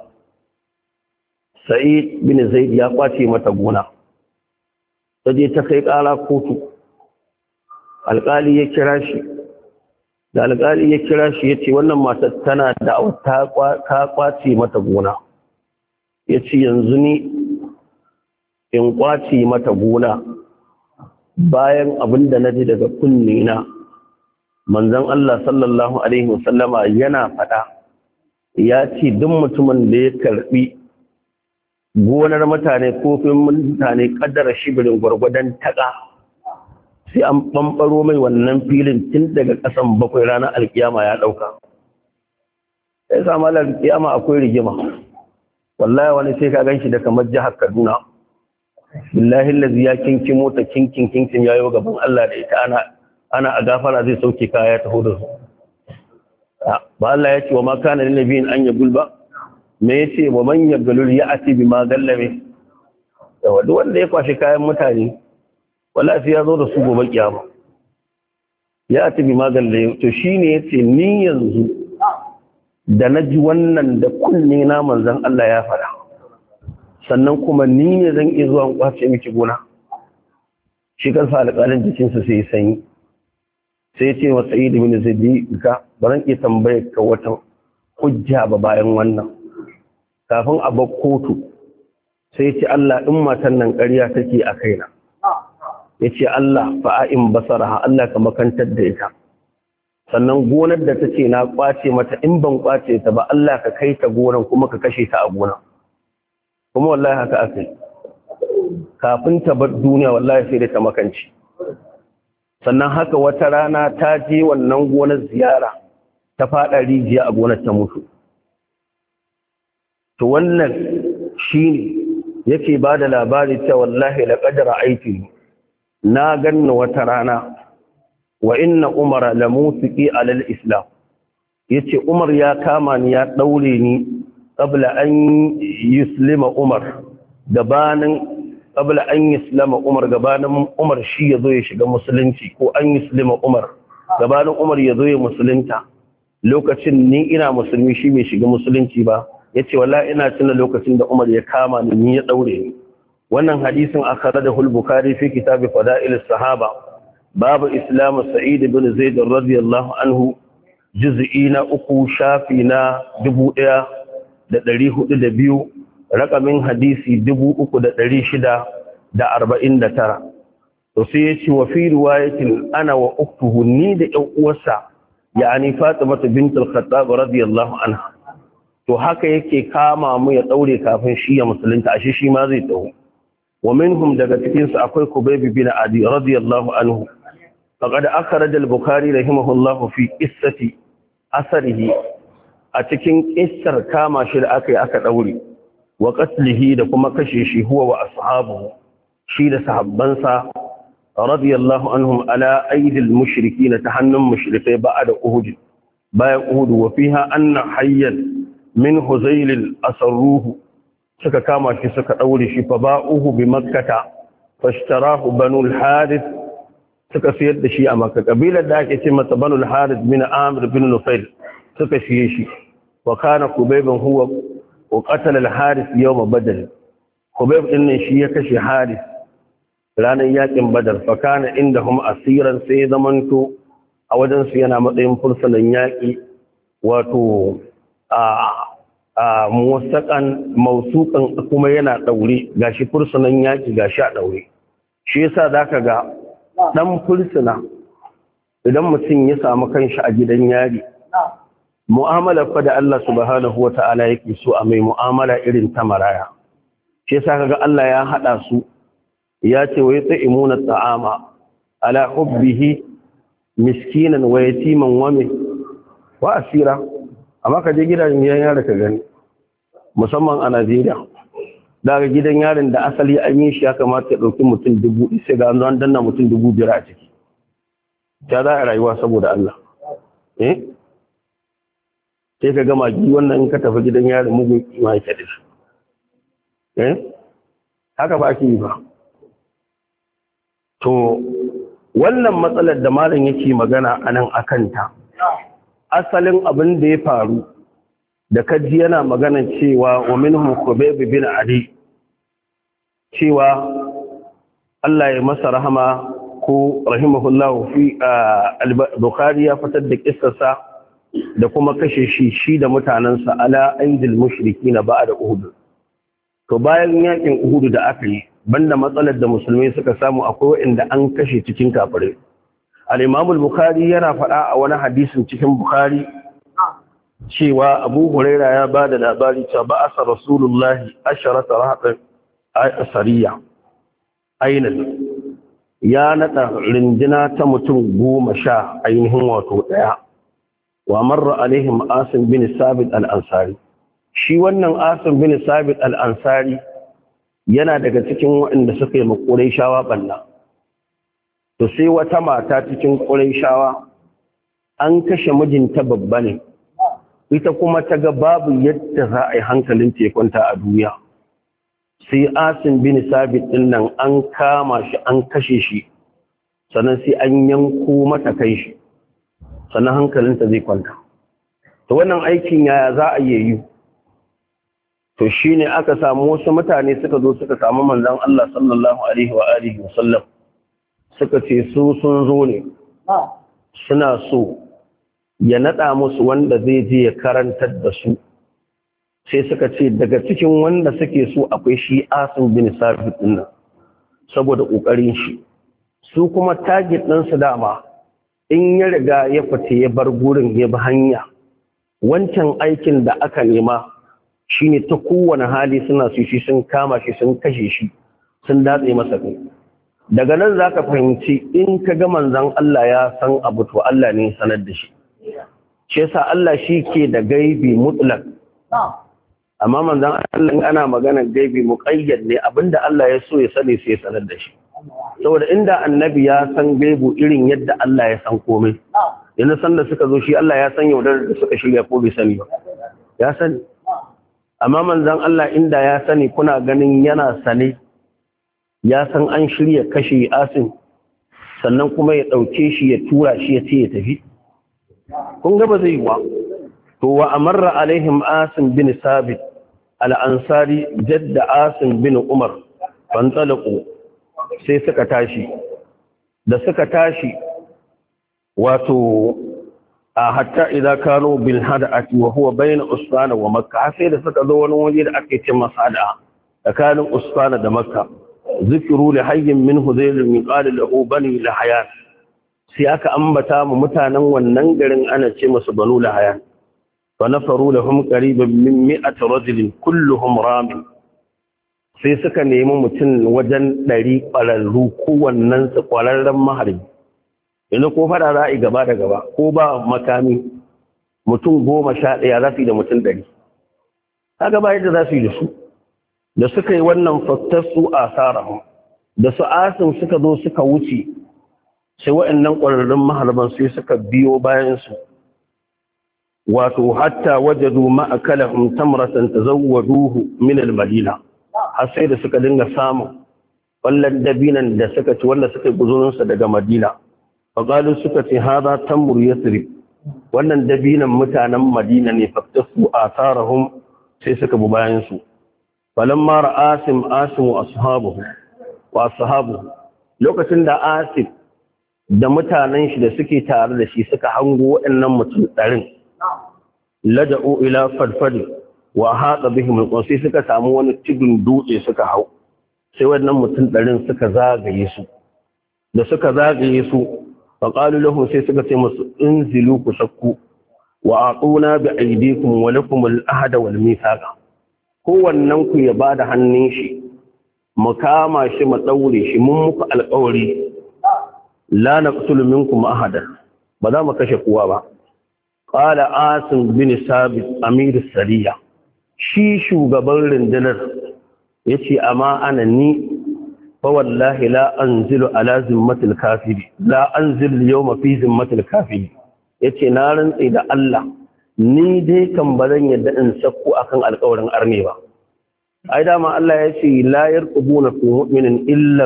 Sa'id bin Zaid ya kwace mata gona ta je ta kai ƙara kotu alƙali ya kira shi da alƙali ya kira shi ya ce wannan matar tana da'awar ta kwace mata gona ya ce yanzu ni in kwace mata gona bayan abin da na ji daga kunne na manzon Allah sallallahu alaihi wasallama yana faɗa ya ce duk mutumin da ya karbi gonar mutane kofin mutane kaddara shibirin gwargwadon taƙa sai an ɓamɓaro mai wannan filin tun daga ƙasan bakwai ranar alkiyama ya ɗauka sai sa malar alkiyama akwai rigima wallahi wani sai ka gan shi da kamar jihar Kaduna billahi lazi ya kinki mota kinkin yayo gaban Allah da ita ana a gafara zai sauke kaya ta hudu ba Allah ya ce wa ma kana lin nabiyin an yagul ba me yace wa man yagalul ya'ti bima gallame yawa duk wanda ya kwashi kayan mutane wallahi sai ya zo da su gobe kiyama ya'ti bima gallame to shine yace ni yanzu da naji wannan da kunne na manzon Allah ya fara sannan kuma ni ne zan iya zuwa kwace miki gona shi kansa alƙalin jikinsa sai ya sanyi sai ce wa Sa'id bin Zaid ka baran ke tambaye ka wata hujja ba bayan wannan kafin a bar kotu sai ce Allah in matan nan ƙarya take a kaina yace Allah fa'in basaraha Allah ka makantar da ita sannan gonar da tace na kwace mata in ban kwace ta ba Allah ka kai ta gonar kuma ka kashe ta a gona kuma wallahi haka akai kafin ta bar duniya wallahi sai da ta makanci sannan haka wata rana ta je wannan gonar ziyara ta fada rijiya a gonar ta mutu to wannan shine yake bada labari cewa wallahi laqad ra'aytu na ganna wata rana wa inna umara lamusiqi ala al-islam yace Umar ya kama ni ya daure ni qabla an yuslima Umar gabanin qabla an yuslima Umar gabanin Umar shi yazo ya shiga musulunci ko an yuslima Umar gabanin Umar yazo ya musulunta lokacin ni ina musulmi shi bai shiga musulunci ba yace wallahi ina tuna lokacin da Umar ya kama ni ya daure ni wannan hadisin akhrajahu al-Bukhari fi kitab fada'il as-sahaba babu islam Sa'id ibn Zaid radiyallahu anhu juz'i na 3 shafi na 1402 rakamin hadisi 3649 to to sai ya ce wa fi riwayatin ana wa uktuhu ni da ƴan uwarsa yani Fatima bint al-Khattab radiyallahu anha to haka yake kama mu ya daure kafin shi ya musulunta ashe shi ma zai taho wa minhum daga cikin su akwai Kubayb bin Adi radiyallahu anhu faqad akhraj al-Bukhari rahimahullahu fi qissati asarihi a cikin kissar kama shi da aka daure wa qatlihi da kuma kashe shi huwa wa ashabuhu shi da sahabbansa radiyallahu anhum ala aidil mushrikin ta hannun mushrikai ba'da uhud bayan uhud wa fiha anna hayyan min huzayl asruhu suka kama shi suka daure shi fa ba'uhu bi makkah fashtarahu banu al-harith suka siyar da shi a makka kabilar da ake ce mata banu al-harith bin amir bin nufayl suka siye shi wa kana kubayban huwa wa qatala al-harith yawm badr kubayb din ne shi ya kashe harith ranar yakin badar fa kana indahum asiran sai zamanto a wajen su yana matsayin fursunan yaki wato muwasaƙan mausukan kuma yana ɗaure gashi fursunan yaƙi gashi a ɗaure shi yasa za ka ga ɗan fursuna idan mutum ya samu kanshi a gidan yari mu'amala fa da Allah subhanahu wata'ala yake so a mai mu'amala irin ta maraya shi yasa ka ga Allah ya haɗa su ya ce wa yat'imuna ta'ama ala hubbihi miskinan wa yatiman wa asira amma ka je gidan yari ka gani musamman a Najeriya daga gidan yarin da asali an yi shi ya kamata ya ɗauki mutum 1000 sai ga an danna mutum 5000 a ciki ta za a rayuwa saboda Allah sai ka gama gi wannan in ka tafi gidan yarin mugun kima yake da shi haka ba ake yi ba to wannan matsalar da malam yake magana anan akanta asalin abin da ya faru da kaji yana magana cewa wa minhum Kubayb bin Adi cewa Allah ya masa rahama ko rahimahullahu fi al-Bukhari ya fitar da kissarsa da kuma kashe shi da mutanansa ala aidil mushrikin ba'da Uhud to bayan yakin Uhud da aka yi banda matsalar da musulmai suka samu akwai wanda an kashe cikin kafirai al-Imam al-Bukhari yana faɗa a wani hadisin cikin Bukhari cewa Abu Huraira ya bada labari cewa ba'asa Rasulullahi asharata rahatan asariya ainan ya nada rindina ta mutum 10 ainihin wato daya wa marra alaihim Asim bin Sabit al-Ansari shi wannan Asim bin Sabit al-Ansari yana daga cikin waɗanda suka yi Qurayshawa balla to sai wata mata cikin Qurayshawa an kashe mijinta babba ne ita kuma ta ga babu yadda za a yi hankalin tekunta a duniya sai Asim bin Sabit din nan an kama shi an kashe shi sannan sai an yanko mata kai shi sannan hankalinta zai kwanta to wannan aikin yaya za a yi to shine aka samu wasu mutane suka zo suka samu manzon Allah sallallahu alaihi wa alihi wasallam suka ce su sun zo ne suna so ya nada musu wanda zai je ya karantar da su sai suka ce daga cikin wanda suke so akwai shi Asim bin Sabit din nan saboda kokarin shi su kuma target din su dama in ya riga ya fita ya bar gurin ya bi hanya wancan aikin da aka nema shine ta kowane hali suna su shi sun kama shi sun kashe shi sun datse masa kai daga nan zaka fahimci in ka ga manzon Allah ya san abu to Allah ne sanar da shi shi yasa Allah shi ke da gaibi mutlaq amma manzon Allah ana magana gaibi muqayyad ne abinda Allah ya so ya sani sai ya sanar da shi saboda inda annabi ya san gaibu irin yadda Allah ya san komai yana san da suka zo shi Allah ya san yaudar da suka shirya ko bai sani ba ya sani amma manzon Allah inda ya sani kuna ganin yana sane ya san an shirya kashe Asim sannan kuma ya dauke shi ya tura shi ya ce ya tafi kun ga ba zai yi wa to wa amarra alaihim Asim bin Sabit al-Ansari jadda Asim bin Umar fantalaqu sai suka tashi da suka tashi wato hatta idan kano bil hada'ati wa huwa bayna Usfana wa Makka sai da suka zo wani waje da ake ce masa hada'a tsakanin Usfana da Makka zikiru li hayyin min hudayl min qala lahu bani lahayan sai aka ambata mu mutanen wannan garin ana ce musu banu lahayan fa nafaru lahum qariban min 100 rajulin kulluhum ramin sai suka nemi mutum wajen 100 ƙwararru kowannen su ƙwararren maharbi yanzu ko fara za a yi gaba da gaba ko ba makami mutum 11 za su yi da mutum 100 kaga ba yadda za su yi da su da suka yi wannan fattasu a sarahun da su asim suka zo suka wuce sai waɗannan ƙwararrun maharban sai suka biyo bayansu wato hatta wajadu ma'akalahum tamratan tazawwaduhu min al-madina har sai da suka dinga samun wallan dabinan da suka ci wanda suka guzurin sa daga madina faqalu suka ce hada tamur yasrib wannan dabinan mutanen madina ne fattasu asarahum sai suka bi bayansu falamma ra'asim wa ashabuhu lokacin da asim da mutanen shi da suke tare da shi suka hango waɗannan mutum ɗarin lada'u ila farfadi wa haɗa bihim alqaw sai suka samu wani tudun dutse suka hau sai waɗannan mutum ɗarin suka zagaye su da suka zagaye su fa qalu lahu sai suka ce musu inzilu ku sakku wa aquna bi aydikum wa lakum al-ahda wal mithaqa kowannen ku ya bada hannun shi mu kama shi mu daure shi mun muku alƙawari la naqtulu minkum ahadan ba za mu kashe kowa ba qala asim bin sabit amir sariya shi shugaban rundunar yace amma ana ni fa wallahi la anzilu ala zimmatil kafiri la anzilu yawma fi zimmatil kafiri yace na rantsi da Allah ni dai kan bazan yadda in sakko akan alƙawarin arne ba ai dama Allah yace la yarqubuna fi mu'minin illa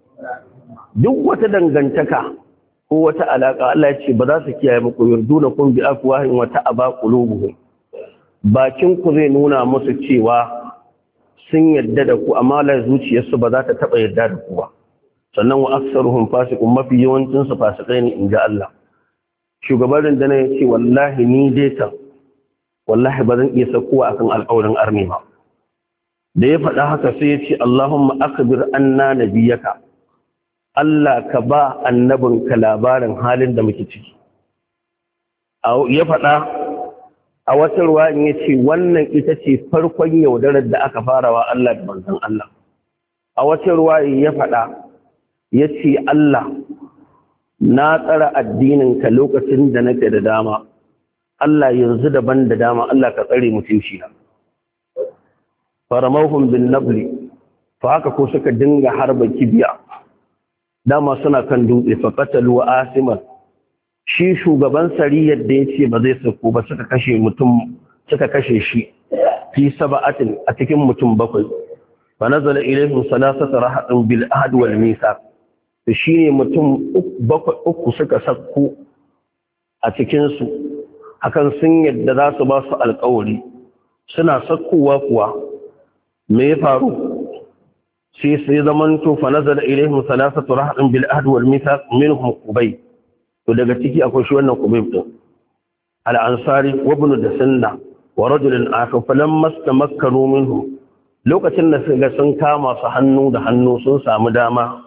duk wata dangantaka ko wata alaka Allah ya ce ba za su kiyaye muku yurduna kun bi afwahin wa ta'aba qulubuhum bakin ku zai nuna musu cewa sun yadda da ku amma la zuciyarsu ba za ta taba yadda da ku ba sannan wa aktsaruhum fasiqun mafi yawancin su fasikai ne inja Allah shugaban da ya ce wallahi ni dai ta wallahi ba zan iya sakuwa akan alƙawarin arni ba da ya faɗa haka sai ya ce Allahumma akhbir anna nabiyyaka Allah ka ba annabinka labarin halin da muke ciki. Ya faɗa a wata ruwa in ya ce wannan ita ce farkon yaudarar da aka farawa Allah da manzon Allah. A wata ruwa ya faɗa ya ce Allah na tsara addininka lokacin da nake da dama. Allah yanzu daban da dama Allah ka tsare mutunci na. Faramahum bin nabli fa haka ko suka dinga harba kibiya. Dama suna kan dutse fa qatalu asiman shi shugaban sariyar da yace ba zai sako ba suka kashe shi fi sab'atin a cikin mutum bakwai fa nazala ilayhim salasatu rahatin bil ahd wal mithaq shine mutum uku suka sako a cikin su akan sun yadda za su ba su alƙawari suna sakkowa kuwa me ya faru sai zaman to fa nazala ilaihim salasatu rahdin bil ahd wal mithaq minhum qubay to daga ciki akwai shi wannan qubay din al ansari wa ibn dasanna wa rajulun akhar falamma istamakkanu minhu lokacin da suka sun kama su hannu da hannu sun samu dama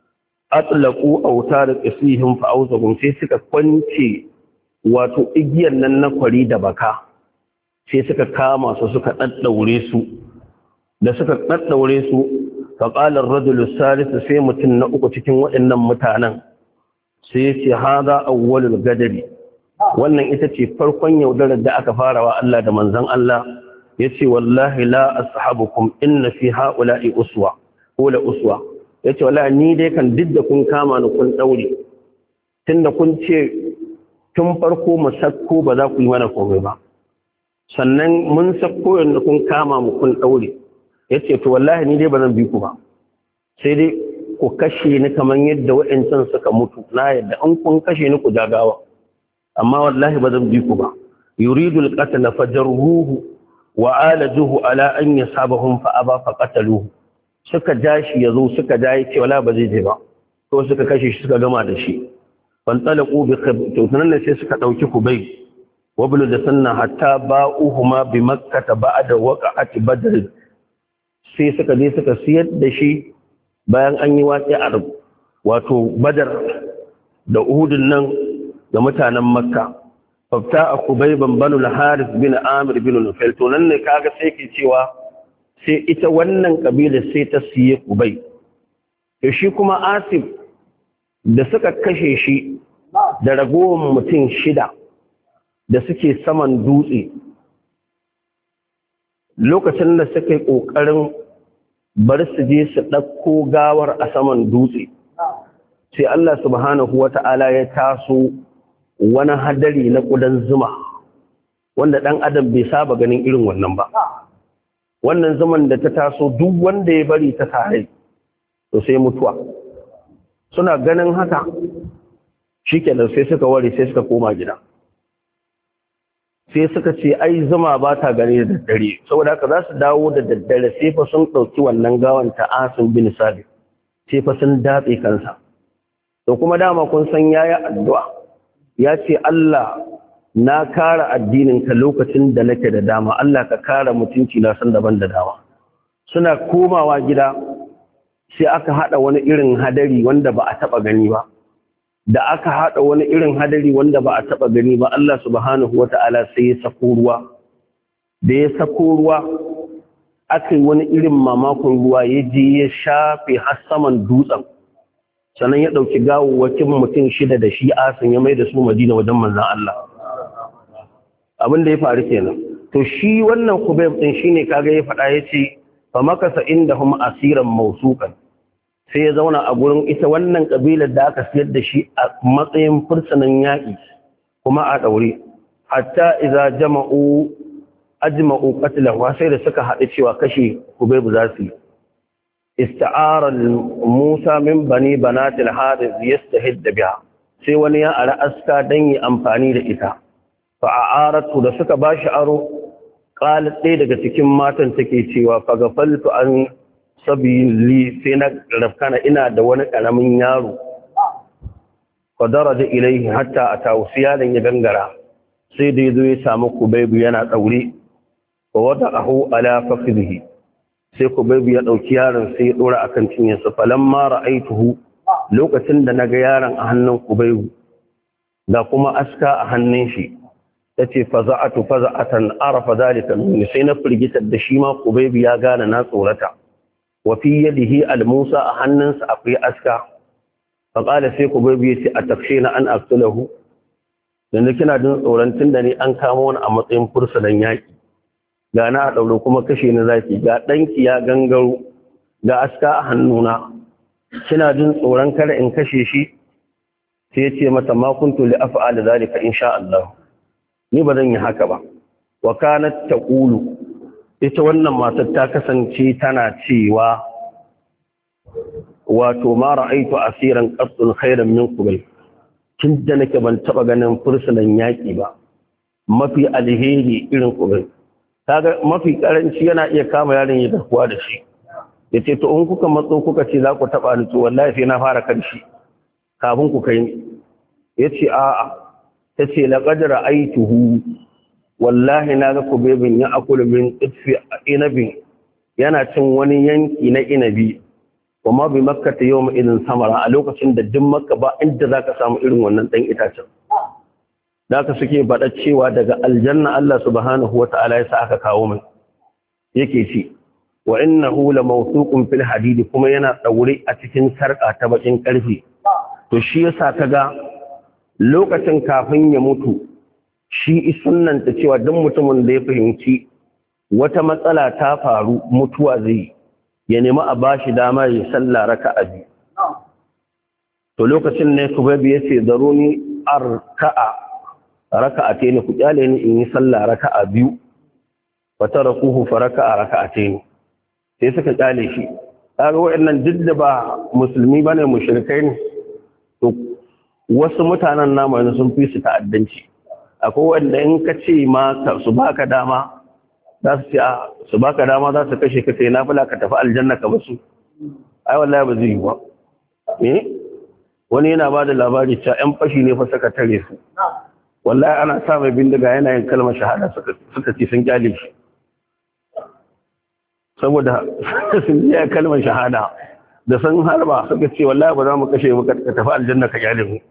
atlaqu awtar qisihim fa awzahum sai suka kwance wato igiyan nan na kwari da baka sai suka kama su suka daddaure su da suka daddaure su faƙalar rajulun salisu sai mutum na uku cikin waɗannan mutanen sai ya ce haza awwalul gadari wannan ita ce farkon yaudarar da aka farawa Allah da manzon Allah ya ce wallahi la ashabukum inna fi ha'ula'i uswa ko la uswa ya ce wallahi ni dai kan duk da kun kama ni kun ɗaure tunda kun ce tun farko mu sakko ba za ku yi mana komai ba sannan mun sakko yanda kun kama mu kun ɗaure ya ce to wallahi ni dai ba zan bi ku ba sai dai ku kashe ni kamar yadda wa'ancan suka mutu na yadda an kun kashe ni ku jagawa amma wallahi ba zan bi ku ba yuridu al-qatl fajarruhu wa alajuhu ala an yasabahum fa aba fa qataluhu suka jashi yazo suka jayi ce wala ba zai je ba to suka kashe shi suka gama da shi fan talaqu bi to nan sai suka dauki kubay wa bulu da sanna hatta ba'uhuma bi makkah ba'da waqa'ati badr sai suka je suka siyar da shi bayan an yi waƙi a wato Badar da Uhudun nan ga mutanen Makka fafta a Kubayban banu al-Harith bin Amir bin Nufail to nan ne kaga sai ke cewa sai ita wannan kabila sai ta siye Kubay to shi kuma Asif da suka kashe shi da ragowar mutum 6 da suke saman dutse lokacin da suka yi ƙoƙarin bar su je su ɗauko gawar a saman dutse sai Allah subhanahu wata'ala ya taso wani hadari na ƙudan zuma wanda ɗan adam bai saba ganin irin wannan ba wannan zuman da ta taso duk wanda ya bari ta tare to sai mutuwa suna ganin haka shikenan sai suka ware sai suka koma gida sai suka ce ai zuma ba ta gani da daddare saboda haka za su dawo da daddare sai fa sun ɗauki wannan gawan ta Asim bin Sabit sai fa sun datse kansa to kuma dama kun san yayi addu'a ya ce Allah na kare addinin ka lokacin da nake da dama Allah ka kare mutunci na san daban da dama suna komawa gida sai aka hada wani irin hadari wanda ba a taba gani ba da aka haɗa wani irin hadari wanda ba a taɓa gani ba Allah subhanahu wata'ala sai ya sako ruwa da ya sako ruwa aka yi wani irin mamakon ruwa ya je ya shafe har saman dutsen sannan ya ɗauki gawawwakin mutum 6 da shi Asim ya mai da su Madina wajen manzan Allah abin da ya faru kenan to shi wannan Kubayb din shine kaga ya faɗa yace fa makasa indahum asiran mawsuqan sai ya zauna a gurin ita wannan kabilar da aka siyar da shi a matsayin fursunan yaƙi kuma a ɗaure hatta iza ajma'u qatlahu sai da suka haɗu cewa kashe Kubayb za su yi ista'ara Musa min bani banat al-Harith yastahid biha sai wani ya ara aska dan yi amfani da ita fa a'aratu da suka bashi aro qalat ɗaya daga cikin matan take cewa fa gafaltu an sabili sai na rafkana ina da wani karamin yaro fa daraja ilaihi hatta atawu siyalan ya gangara sai da yazo ya samu Kubayb yana daure wa wada'ahu ala fakhidhi sai Kubayb ya dauki yaron sai ya dora akan cinyarsa falamma ra'aituhu lokacin da naga yaron a hannun Kubayb da kuma aska a hannun shi tace faza'atu faza'atan arafa zalika sai na firgita da shi ma Kubayb ya gane na tsorata وفي يده الموسى أحننس أقي أسكا فقال سيكو بيبي أتخشين أن أقتله لأن كنا دون أورانتين داني أنكامون أمطين فرصة ياكي غانا أتولو كما كشين ذاكي غا دنكي يا غنغرو غا أسكا أحنونا كنا دون أوران كلا إن كشيشي سيتي متى ما كنت لأفعل ذلك إن شاء الله نبدأ يحكبا وكانت تقول ita wannan matar ta kasance tana cewa wato ma ra'aitu asiran qasdun khairan min Kubayb tun da nake ban taba ganin fursunan yaki ba mafi alheri irin Kubayb kaga mafi karanci yana iya kama yaron ya dakuwa da shi yace to in kuka matso kuka ce za ku taba ni to wallahi sai na fara kanshi kafin ku kai ni yace a'a tace laqad ra'aituhu wallahi na ga Kubaybin ya akulu min itfi inabin yana cin wani yanki na inabi kuma bi makka ta yawma idin samara a lokacin da duk makka ba inda zaka samu irin wannan dan itacen da ka suke bada cewa daga aljanna Allah subhanahu wata'ala ya sa aka kawo mai yake ci wa innahu la mawthuqun fil hadid kuma yana daure a cikin sarka ta bakin karfe to shi yasa kaga lokacin kafin ya mutu shi sunnanta cewa duk mutumin da ya fahimci wata matsala ta faru mutuwa zai ya nemi a bashi dama ya salla raka'a biyu to lokacin ne Kubayb ya ce daruni arka'a raka'atayn ku kyale ni in yi salla raka'a biyu fa tarakuhu fa raka'a raka'atayn sai suka kyale shi kaga wayannan duk da ba musulmi bane mushrikai ne to wasu mutanen namu sun fi su ta'addanci akwai wanda in ka ce ma su baka dama za su ce su baka dama za su kashe ka sai nafila ka tafi aljanna ka basu ai wallahi ba zai yi ba wani yana ba da labari cewa yan fashi ne fa suka tare su wallahi ana sa mai bindiga yana yin kalmar shahada suka ce sun kyale shi saboda sun yi kalmar shahada da san harba suka ce wallahi ba za mu kashe mu ka tafi aljanna ka kyale mu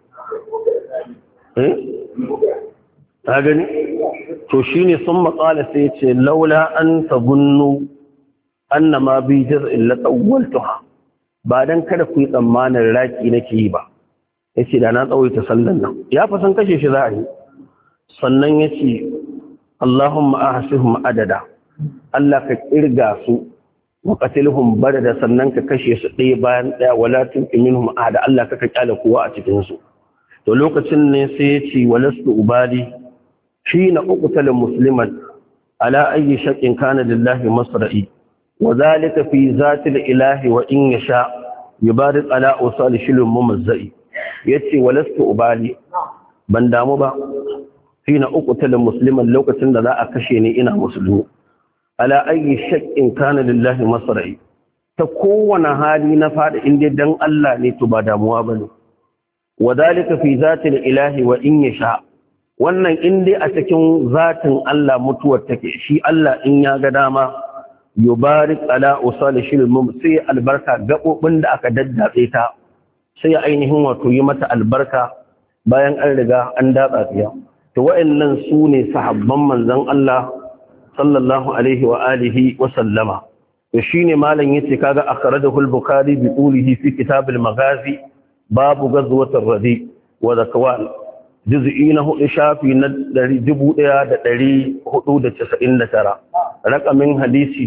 ta gani to shine sun maƙala sai ce laula an tabunnu annama bi jaz'in la tawwaltuha ba dan kada ku yi tsammanin raki nake yi ba yace da na tsawaita sallan nan ya fa san kashe shi za a yi sannan yace Allahumma ahsihum adada Allah ka kirga su wa qatilhum badada sannan ka kashe su ɗaya bayan ɗaya wala tunqi minhum ahada Allah ka kyale kowa a cikin su to lokacin ne sai yace walastu ubali حين أقتل مسلما على أي شك كان لله مصرعي وذلك في ذات الإله وإن يشاء يبارك على أوصال شل ممزئي يتي ولست أبالي بندامبا حين أقتل مسلما لو كتن لا أكشيني إنا مسلم على أي شك كان لله مصرعي تكون هذه نفاد إن دن الله نتبادا موابني وذلك في ذات الإله وإن يشاء wannan in dai a cikin zatin Allah mutuwar take shi Allah in ya ga dama yubarik ala usal shilmum sai albarka gabobin da aka daddatse ta sai ainihin wato yi mata albarka bayan an riga an datsa tsiya to wayannan su ne sahabban manzon Allah sallallahu alaihi wa alihi wa sallama to shine malam yace kaga akhrajahu al-bukhari bi qulihi fi kitab al-maghazi babu ghazwat ar-radi wa zakwan juz'i na 4 shafi na 1499 rakamin hadisi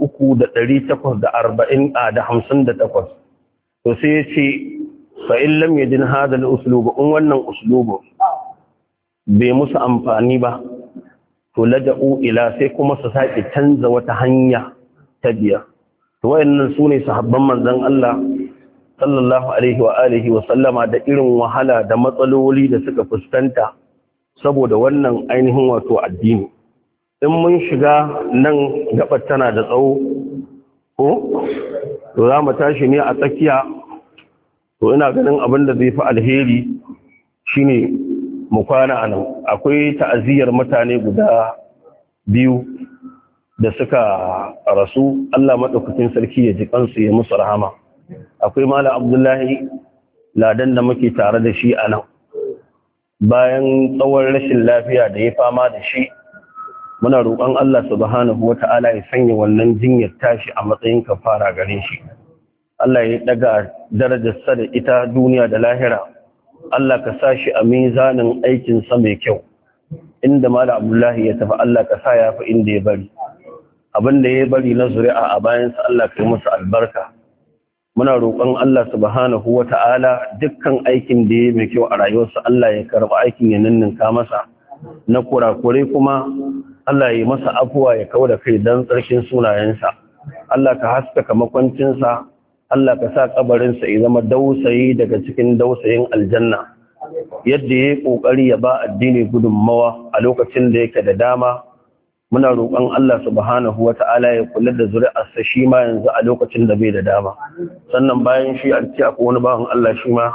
3858 to sai yace fa in lam yajin hadha al-uslub in wannan uslubu bai musu amfani ba to lada'u ila sai kuma su sake canza wata hanya ta biya to wayannan sune sahabban manzon Allah sallallahu alaihi wa alihi wa sallama da irin wahala da matsaloli da suka fuskanta saboda wannan ainihin wato addini in mun shiga nan gabar tana da tsawo ko to za mu tashi ne a tsakiya to ina ganin abin da zai fi alheri shine mu kwana anan akwai ta'aziyar mutane guda biyu da suka rasu Allah madaukakin sarki ya ji kansu ya musu rahama akwai Malam Abdullahi ladan da muke tare da shi a nan bayan tsawon rashin lafiya da ya fama da shi muna roƙon Allah subhanahu wata'ala ya sanya wannan jinyar tashi a matsayin kafara gare shi Allah ya daga darajarsa da ita duniya da lahira Allah ka sa shi a mizanin aikinsa mai kyau inda Malam Abdullahi ya tafi Allah ka sa ya fi inda ya bari abin da ya bari na zuri'a a bayansa Allah ka yi musu albarka muna roƙon Allah subhanahu wata'ala dukkan aikin da ya mai kyau a rayuwarsa Allah ya karɓa aikin ya ninninka masa na kurakure kuma Allah ya yi masa afuwa ya kawo da kai don tsarkin sunayensa Allah ka haskaka makwancinsa Allah ka sa kabarinsa ya zama dausayi daga cikin dausayin aljanna yadda ya yi ƙoƙari ya ba addini gudunmawa a lokacin da yake da dama muna roƙon Allah subhanahu wata'ala ya kula da zuri'arsa shi ma yanzu a lokacin da bai da dama sannan bayan shi an ce akwai wani bawan Allah shi ma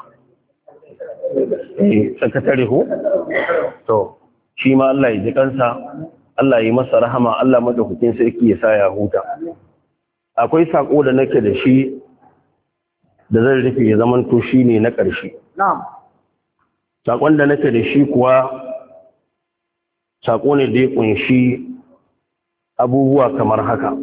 sakatare ko to shi ma Allah ya ji kansa Allah ya yi masa rahama Allah madaukakin sarki ya sa ya huta akwai sako da nake da shi da zan rufe ya zaman to shine na ƙarshe na'am sakon da nake da shi kuwa sako ne da ya kunshi abubuwa kamar haka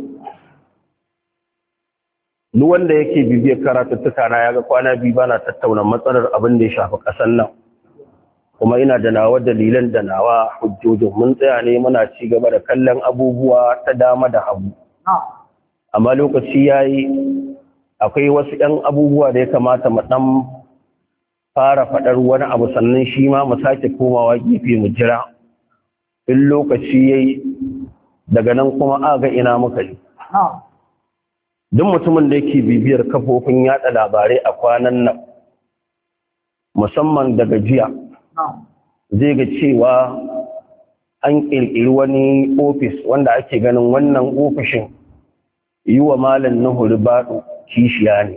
duk wanda yake bibiyar karatuttuka na yaga kwana biyu bana tattauna matsalar abin da ya shafi ƙasar nan kuma ina da nawa dalilan da nawa hujjojin mun tsaya ne muna ci gaba da kallon abubuwa ta dama da hagu amma lokaci yayi akwai wasu 'yan abubuwa da ya kamata mu dan fara faɗar wani abu sannan shi ma mu sake komawa gefe mu jira in lokaci yayi daga nan kuma aga ina muka yi duk mutumin da yake bibiyar kafofin yada labarai a kwanan nan musamman daga jiya zai ga cewa an ƙirƙiri wani ofis wanda ake ganin wannan ofishin yi wa Malam Nuhu Ribadu kishiya ne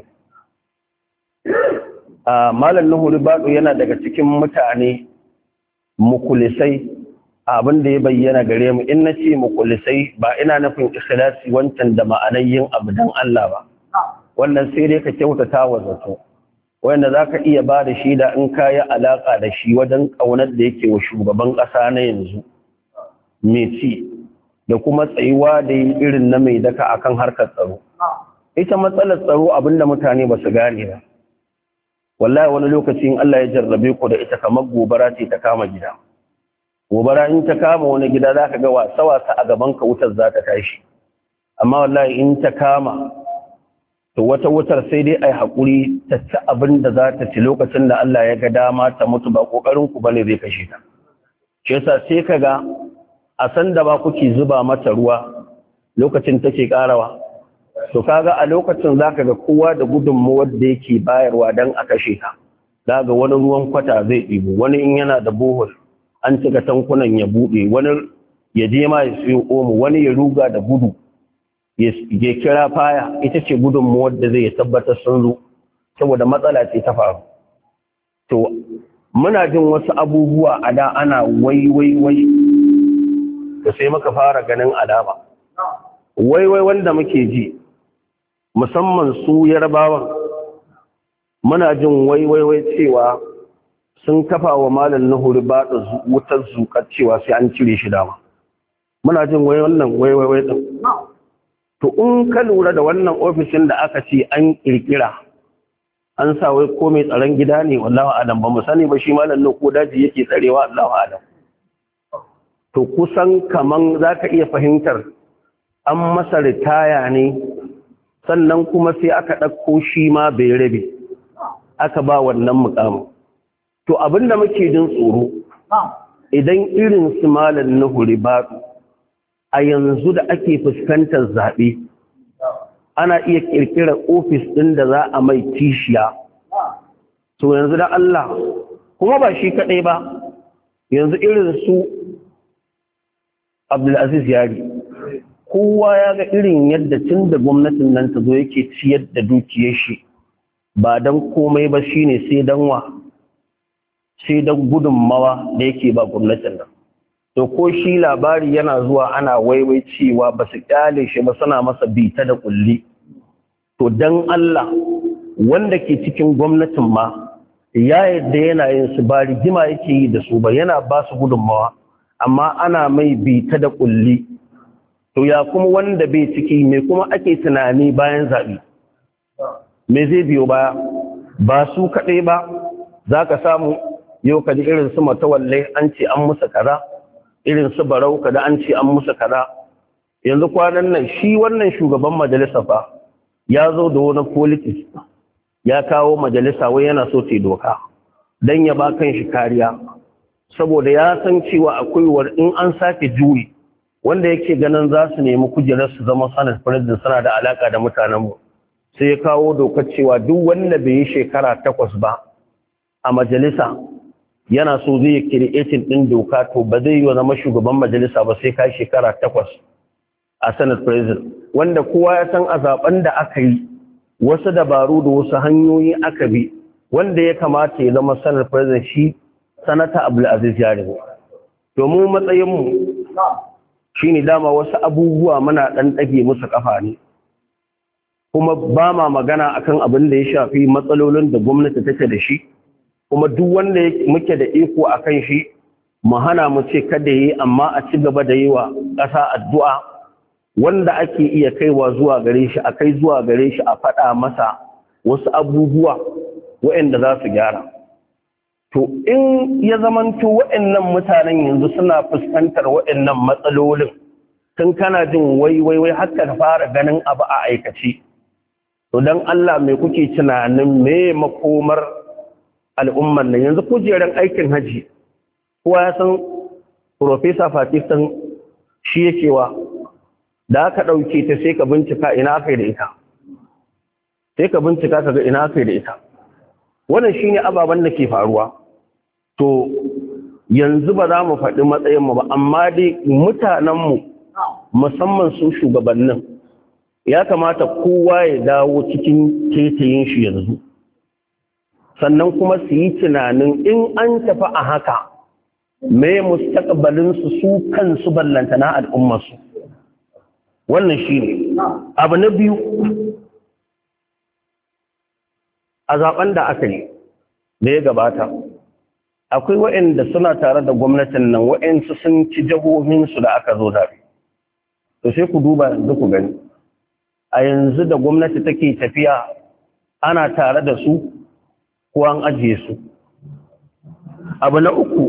Malam Nuhu Ribadu yana daga cikin mutane mukulisai abin da ya bayyana gare mu in nace mukulisai ba ina nufin ikhlasi wancan da ma'anar yin abu dan Allah ba wannan sai dai ka kyautata wa zato wanda za ka iya ba da shi da in ka yi alaƙa da shi wajen ƙaunar da yake wa shugaban ƙasa na yanzu mai ci da kuma tsayuwa da yi irin na mai daka akan harkar tsaro. Ita matsalar tsaro abinda mutane ba su gane ba. Wallahi wani lokacin Allah ya jarrabe ku da ita kamar gobara ce ta kama gida. Gobara in ta kama wani gida za ka ga wasa-wasa a gaban ka wutar za ta tashi. Amma wallahi in ta kama to wata wutar sai dai ai haƙuri ta ci abin da za ta ci lokacin da Allah ya ga dama ta mutu ba ƙoƙarin ku bane zai kashe ta. Shi yasa sai ka ga a san da ba kuke zuba mata ruwa lokacin take ƙarawa. To kaga a lokacin zaka ga kowa da gudunmuwar da yake bayarwa dan a kashe ta. Daga wani ruwan kwata zai ɗibo, wani in yana da bohol an cika tankunan ya buɗe, wani ya je ma ya siyo omo, wani ya ruga da gudu ya kira faya. Ita ce gudunmuwar da zai tabbatar sun zo saboda matsala ce ta faru. To muna jin wasu abubuwa a da ana wai da sai muka fara ganin alama. Wai wanda muke ji musamman su Yarbawan muna jin wai cewa sun kafa wa malam Nuhu ba da wutar zukar cewa sai an cire shi dama. Muna jin wannan wai din. To in ka lura da wannan ofishin da aka ce an kirkira an sa wai ko mai tsaron gida ne wallahi adam ba mu sani ba shi malam Nuhu ko daji yake tsarewa Allahu adam. To kusan kaman zaka iya fahimtar an masa ritaya ne sannan kuma sai aka ɗauko shi ma bai rabe aka ba wannan mukamin. To abinda muke jin tsoro idan irin su malam Nuhu Ribadu a yanzu da ake fuskantar zaɓe ana iya ƙirƙirar ofis ɗin da za a mai kishiya. To yanzu da Allah kuma ba shi kaɗai ba, yanzu irin su Abdulaziz Yari kowa ya ga irin yadda tun da gwamnatin nan ta zo yake ciyar da dukiyar shi ba don komai ba shine sai don gudunmawa da yake ba gwamnatin nan. To ko shi labari yana zuwa ana waiwai cewa ba su kyale shi ba suna masa bita da kulli. To don Allah wanda ke cikin gwamnatin ma ya yadda yana yin su ba rigima yake yi da su ba, yana ba su gudunmawa amma ana mai bita da kulli. To ya kuma wanda bai ciki me kuma ake tunani bayan zaɓe me zai biyo baya? Ba su kaɗai ba za ka samu yau ka ji irin su Matawalle an ce an musa kaza, irin su Barau kada an ce an musa kaza. Yanzu kwanan nan shi wannan shugaban majalisa fa ya zo da wani politics ya kawo majalisa wai yana so ta doka don ya ba kan shi kariya saboda ya san cewa akwai in an sake juyi wanda yake ganin za su nemi kujerar su zama Senate President suna da alaka da mutanenmu, sai ya kawo dokar cewa duk wanda bai yi shekara 8 ba a majalisa yana so zai creating din doka to ba zai yi zama shugaban majalisa ba sai kai shekara 8 a Senate President, wanda kowa ya san a zaben da aka yi wasu dabaru da wasu hanyoyi aka bi wanda ya kamata ya zama Senate President shi Sanata Abdulaziz Yari. To mu matsayinmu shi ne dama wasu abubuwa muna ɗan ɗage musu ƙafa ne kuma ba ma magana akan abin da ya shafi matsalolin da gwamnati take da shi, kuma duk wanda muke da iko akan shi mu hana mu ce kada yi, amma a ci gaba da yi wa ƙasa addu'a wanda ake iya kaiwa zuwa gare shi a kai zuwa gare shi a faɗa masa wasu abubuwa waɗanda za su gyara. To in ya zamanto waɗannan mutanen yanzu suna fuskantar waɗannan matsalolin tun kana jin wai haka ka fara ganin abu a aikace. To don Allah mai kuke tunanin me makomar al'ummar nan yanzu kujerar aikin haji kowa ya san Profesa Fatistan shi yake wa da aka ɗauke ta sai ka bincika ina aka yi da ita. Sai ka bincika ka ga ina aka yi da ita. Wannan shine ababen da ke faruwa. To yanzu ba za mu faɗi matsayinmu ba, amma dai mutanenmu musamman su shugabannin ya kamata kowa ya dawo cikin tetayin shi yanzu. Sannan kuma su yi tunanin in an tafi a haka me mustaqbalinsu su kansu ballantana al'ummarsu. Wannan shi ne. Abu na biyu, a zaben da aka yi da ya gabata akwai waɗanda suna tare da gwamnatin nan waɗansu sun ci jihohinsu da aka zo zaɓe to sai ku duba yanzu ku gani a yanzu da gwamnati take tafiya ana tare da su ko an ajiye su. Abu na uku,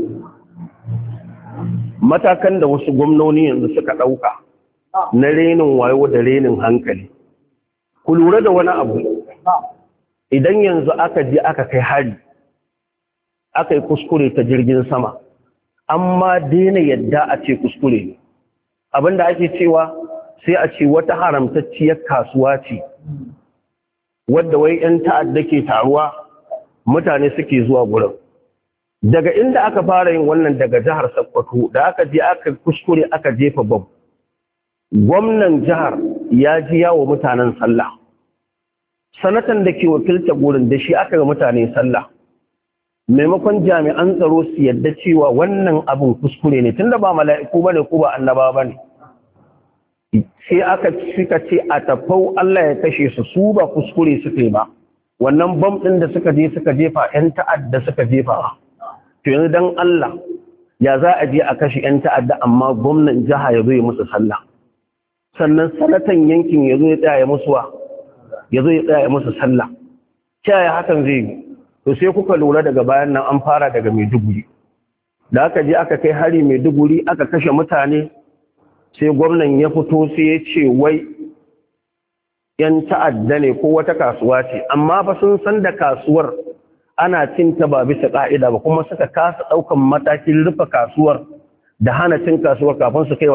matakan da wasu gwamnoni yanzu suka ɗauka na renin wayo da renin hankali. Ku lura da wani abu, idan yanzu aka je aka kai hari, aka yi kuskure ta jirgin sama, amma daina yadda a ce kuskure ne. Abinda ake cewa sai a ce wata haramtacciyar kasuwa ce, wadda wai 'yan ta'adda ke taruwa mutane suke zuwa gurin. Daga inda aka fara yin wannan daga jihar Sokoto da aka je aka kuskure aka jefa bam, gwamnan jihar ya ji yawo mutanen sallah, sanatan da ke wakilta gurin da shi aka ga mutane sallah, maimakon jami'an tsaro su yadda cewa wannan abin kuskure ne tunda ba mala'iku bane ko ba annaba bane, sai aka suka ce a tafau Allah ya kashe su ba kuskure suke ba, wannan bam ɗin da suka je suka jefa 'yan ta'adda suka jefa. To yanzu dan Allah ya za a je a kashe 'yan ta'adda amma gwamnan jiha ya zo ya musu sallah, sannan sanatan yankin ya zo ya tsaya musu sallah, kyaya hakan zai yi? To sai kuka lura daga bayan nan an fara daga Maiduguri, da aka je aka kai hari Maiduguri aka kashe mutane, sai gwamnan ya fito sai ya ce wai 'yan ta'adda ne ko wata kasuwa ce, amma fa sun san da kasuwar ana cinta ba bisa ƙa'ida ba, kuma suka kasa ɗaukan matakin rufe kasuwar da hana cin kasuwar kafin su kai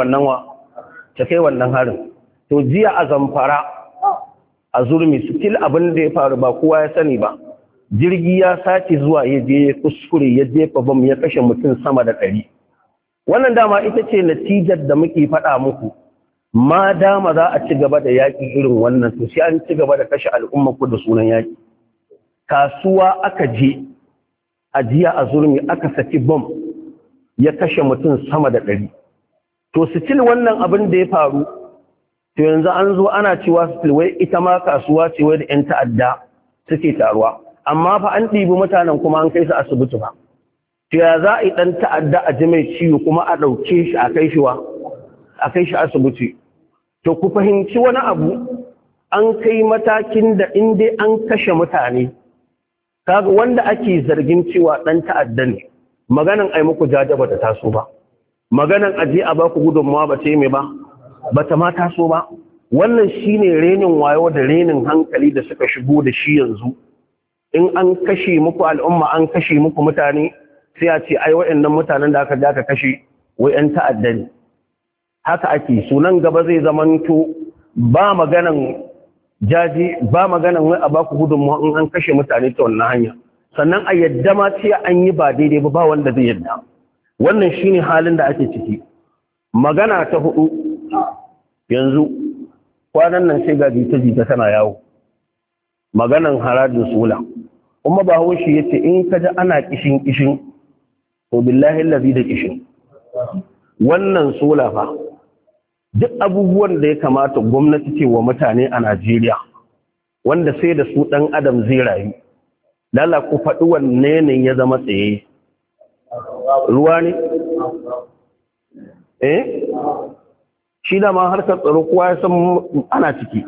wannan harin. To jiya a Zamfara a Zurmi still abin da ya faru ba kowa ya sani ba, jirgi ya sace zuwa ya je ya kuskure ya jefa bam ya kashe mutum sama da 100. Wannan dama ita ce natijar da muke faɗa muku, ma dama za a ci gaba da yaƙi irin wannan to sai an ci gaba da kashe al'umma ku da sunan yaƙi. Kasuwa aka je a jiya a Zurmi aka saki bom ya kashe mutum sama da 100. To still wannan abin da ya faru, to yanzu an zo ana cewa still wai ita ma kasuwa ce wai da 'yan ta'adda suke taruwa, amma fa an ɗibi mutanen kuma an kai su asibiti ba. To ya za a yi ɗan ta'adda a ji mai ciwo kuma a ɗauke shi a kai shi asibiti? To ku fahimci wani abu, an kai matakin da in dai an kashe mutane, kaga wanda ake zargin cewa ɗan ta'adda ne, maganan ai muku jaje bata taso ba, maganan aje a baku gudunmawa ba ce mai ba, bata ma taso ba. Wannan shine renin wayo da renin hankali da suka shigo da shi yanzu. In an kashe muku al'umma, an kashe muku mutane, sai a ce ai waɗannan mutanen da aka kashe wai 'yan ta'adda ne. Haka ake sunan gaba zai zamanto ba maganan jaji, ba maganan wai a baku gudunmawa in an kashe mutane ta wannan hanya, sannan a yadda ma ce an yi ba daidai ba wanda zai yadda. Wannan shine halin da ake ciki. Magana ta hudu, yanzu kwanan nan sai ga jita-jita tana yawo, maganan harajin sola, kuma ba haushi yace in ka ji ana kishin to billahi allazi da kishin wannan sola fa duk abubuwan da ya kamata gwamnati ce wa mutane a Najeriya wanda sai da su ɗan adam zai rayu, lala ku faɗi wanne ne ya zama tsaye? Ruwa ne? Shi da ma harkar tsaro kowa ya san ana ciki.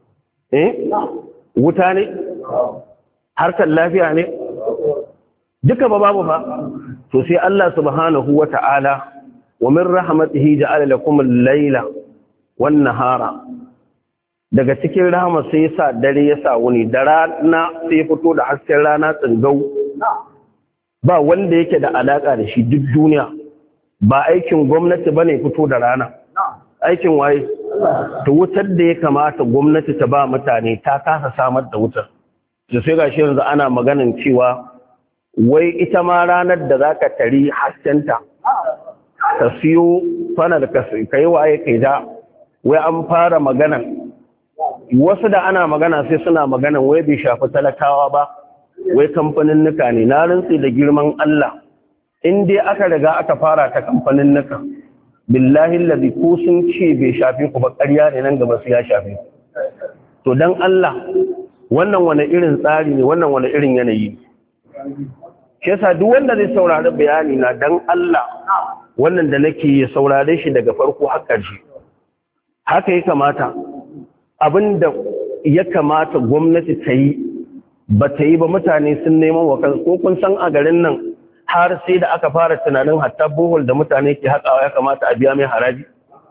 Wuta ne? Harkar lafiya ne? Duka ba babu ba. To sai Allah subhanahu wa ta'ala wa min rahmatihi ja'ala lakum al-laila wan nahara, daga cikin rahama sai yasa dare yasa wuni, da rana sai fito da hasken rana tsingau, ba wanda yake da alaka da shi duk duniya, ba aikin gwamnati bane fito da rana, aikin waye? To wutar da ya kamata gwamnati ta ba mutane ta kasa samar da wutar, to sai gashi yanzu ana maganin cewa wai ita ma ranar da zaka tari haskenta ka siyo fanal ka yi waye kai da, wai an fara maganan wasu da ana magana sai suna maganan wai bai shafi talakawa ba, wai kamfanin nuka ne. Na rantsi da girman Allah, in dai aka riga aka fara ta kamfanin nuka, billahi allazi ko sun ce bai shafi ku ba, ƙarya ne, nan gaba su ya shafi. To dan Allah wannan wani irin tsari ne, wannan wani irin yanayi. Shi yasa duk wanda zai saurari bayani na dan Allah wannan da nake ya saurare shi daga farko har ƙarshe. Haka ya kamata, abinda ya kamata gwamnati ta yi ba ta yi ba, mutane sun neman wa kansu. Ko kun san a garin nan har sai da aka fara tunanin hatta bohol da mutane ke haƙawa ya kamata a biya mai haraji.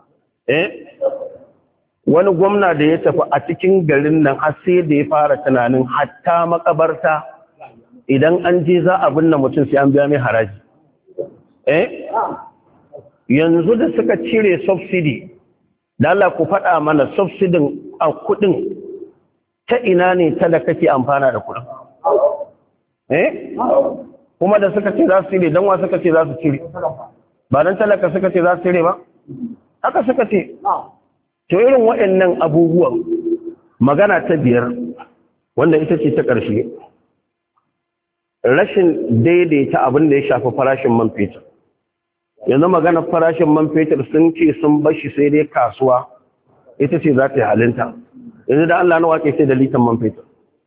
Wani gwamna da ya tafi a cikin garin nan har sai da ya fara tunanin hatta makabarta idan an je za a binne mutum sai an biya mai haraji. Yanzu da suka cire subsidy, da Allah ku faɗa mana subsidin a kuɗin ta ina ne talaka ke amfana da kuɗin? Kuma da suka ce za su cire, don wa suka ce za su cire? Ba don talaka suka ce za su cire ba? Haka suka ce. To irin waɗannan abubuwan, magana ta biyar wanda ita ce ta ƙarshe, rashin daidaita abin da ya shafi farashin man fetur. Yanzu magana farashin man fetur sun ce sun bashi sai dai kasuwa ita ce za ta yi halinta. Yanzu da Allah nawa ke sai da litan man fetur?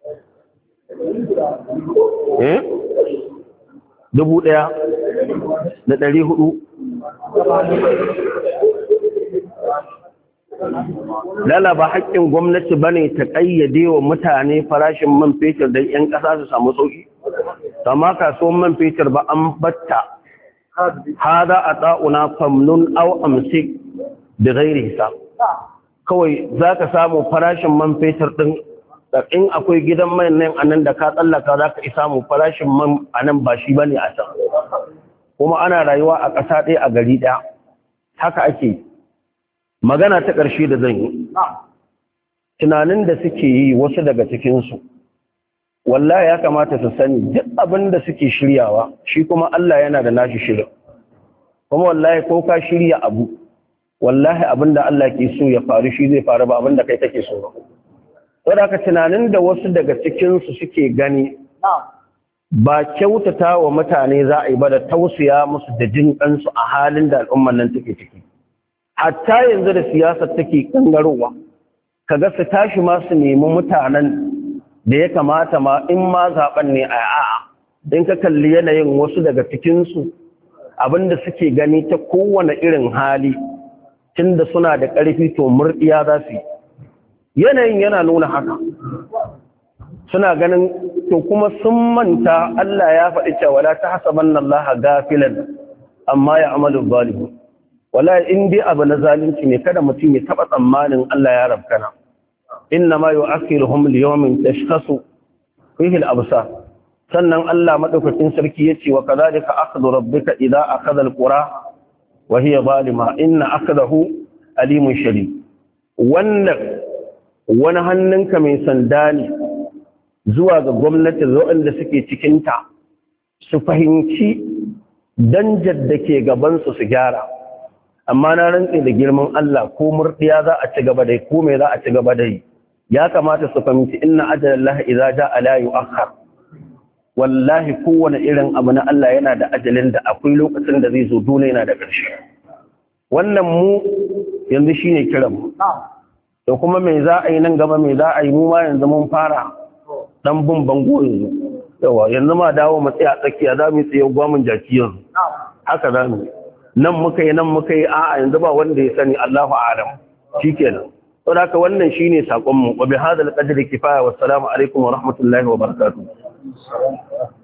1,400. Lala ba haƙƙin gwamnati ba ne ta ƙayyade wa mutane farashin man fetur don 'yan ƙasa su samu sauƙi. Kama kasuwan man fetur ba an batta, hada a ta'una famnun au amsik da gairi hisab. Kawai za ka samu farashin man fetur ɗin, in akwai gidan mai nan a nan da ka tsallaka za ka samu farashin man a nan ba shi ba ne a can. Kuma ana rayuwa a ƙasa ɗaya a gari ɗaya. Haka ake. Magana ta ƙarshe da zan yi, tunanin da suke yi wasu daga cikinsu, wallahi ya kamata su sani duk abin da suke shiryawa, shi kuma Allah yana da nashi shirin. Kuma wallahi ko ka shirya abu, wallahi abin da Allah ke so ya faru shi zai faru ba abin da kai take so ba. Saboda haka tunanin da wasu daga cikinsu suke gani ba kyautata wa mutane za a yi ba da tausaya musu da jin ƙansu a halin da al'umman nan take ciki. Hatta yanzu da siyasar take kangarowa, kaga su tashi ma su nemi mutanen da ya kamata ma in ma zaben ne a a'a, in ka kalli yanayin wasu daga cikinsu abinda suke gani ta kowane irin hali tunda suna da ƙarfi to murɗiya za su yi. Yanayin yana nuna haka, suna ganin to kuma sun manta Allah ya faɗi cewa la tahsabanna Allah gafilan amma ya'malu zalimun. Wala in dai abu na zalunci ne kada mutum ya taba tsammanin Allah ya rabkana. Inna ma yu'akhiruhum li yawmin tashkhasu fihi al-absar. Sannan Allah madaukakin sarki yace wa kadhalika akhdhu rabbika idha akhadha al-qura wa hiya zalima inna akhdahu alimun shadid. Wannan wani hannunka mai sanda ne zuwa ga gwamnati waɗanda suke cikin ta su fahimci danjar da ke gaban su gyara. Amma na rantse da girman Allah ko murdiya za a ci gaba da ko me za a ci gaba da yi, ya kamata su fahimci inna ajalallahi idza jaa la yu'akhkhar. Wallahi kowane irin abu na Allah yana da ajalin da akwai lokacin da zai zo, dole yana da ƙarshe. Wannan mu yanzu shine kiran mu. To kuma me za a yi nan gaba, me za a yi, mu ma yanzu mun fara dan bin bango yanzu. Yawa yanzu ma dawo mu tsaya tsakiya, za mu tsaye gwamin jaki yanzu. Haka za mu nan muka yi a'a yanzu ba wanda ya sani, Allahu a'lam. Shikenan. Saboda haka wannan shine sakon mu. Wa bi hadal qadri kifaya. Wassalamu alaikum wa rahmatullahi wa barakatuh.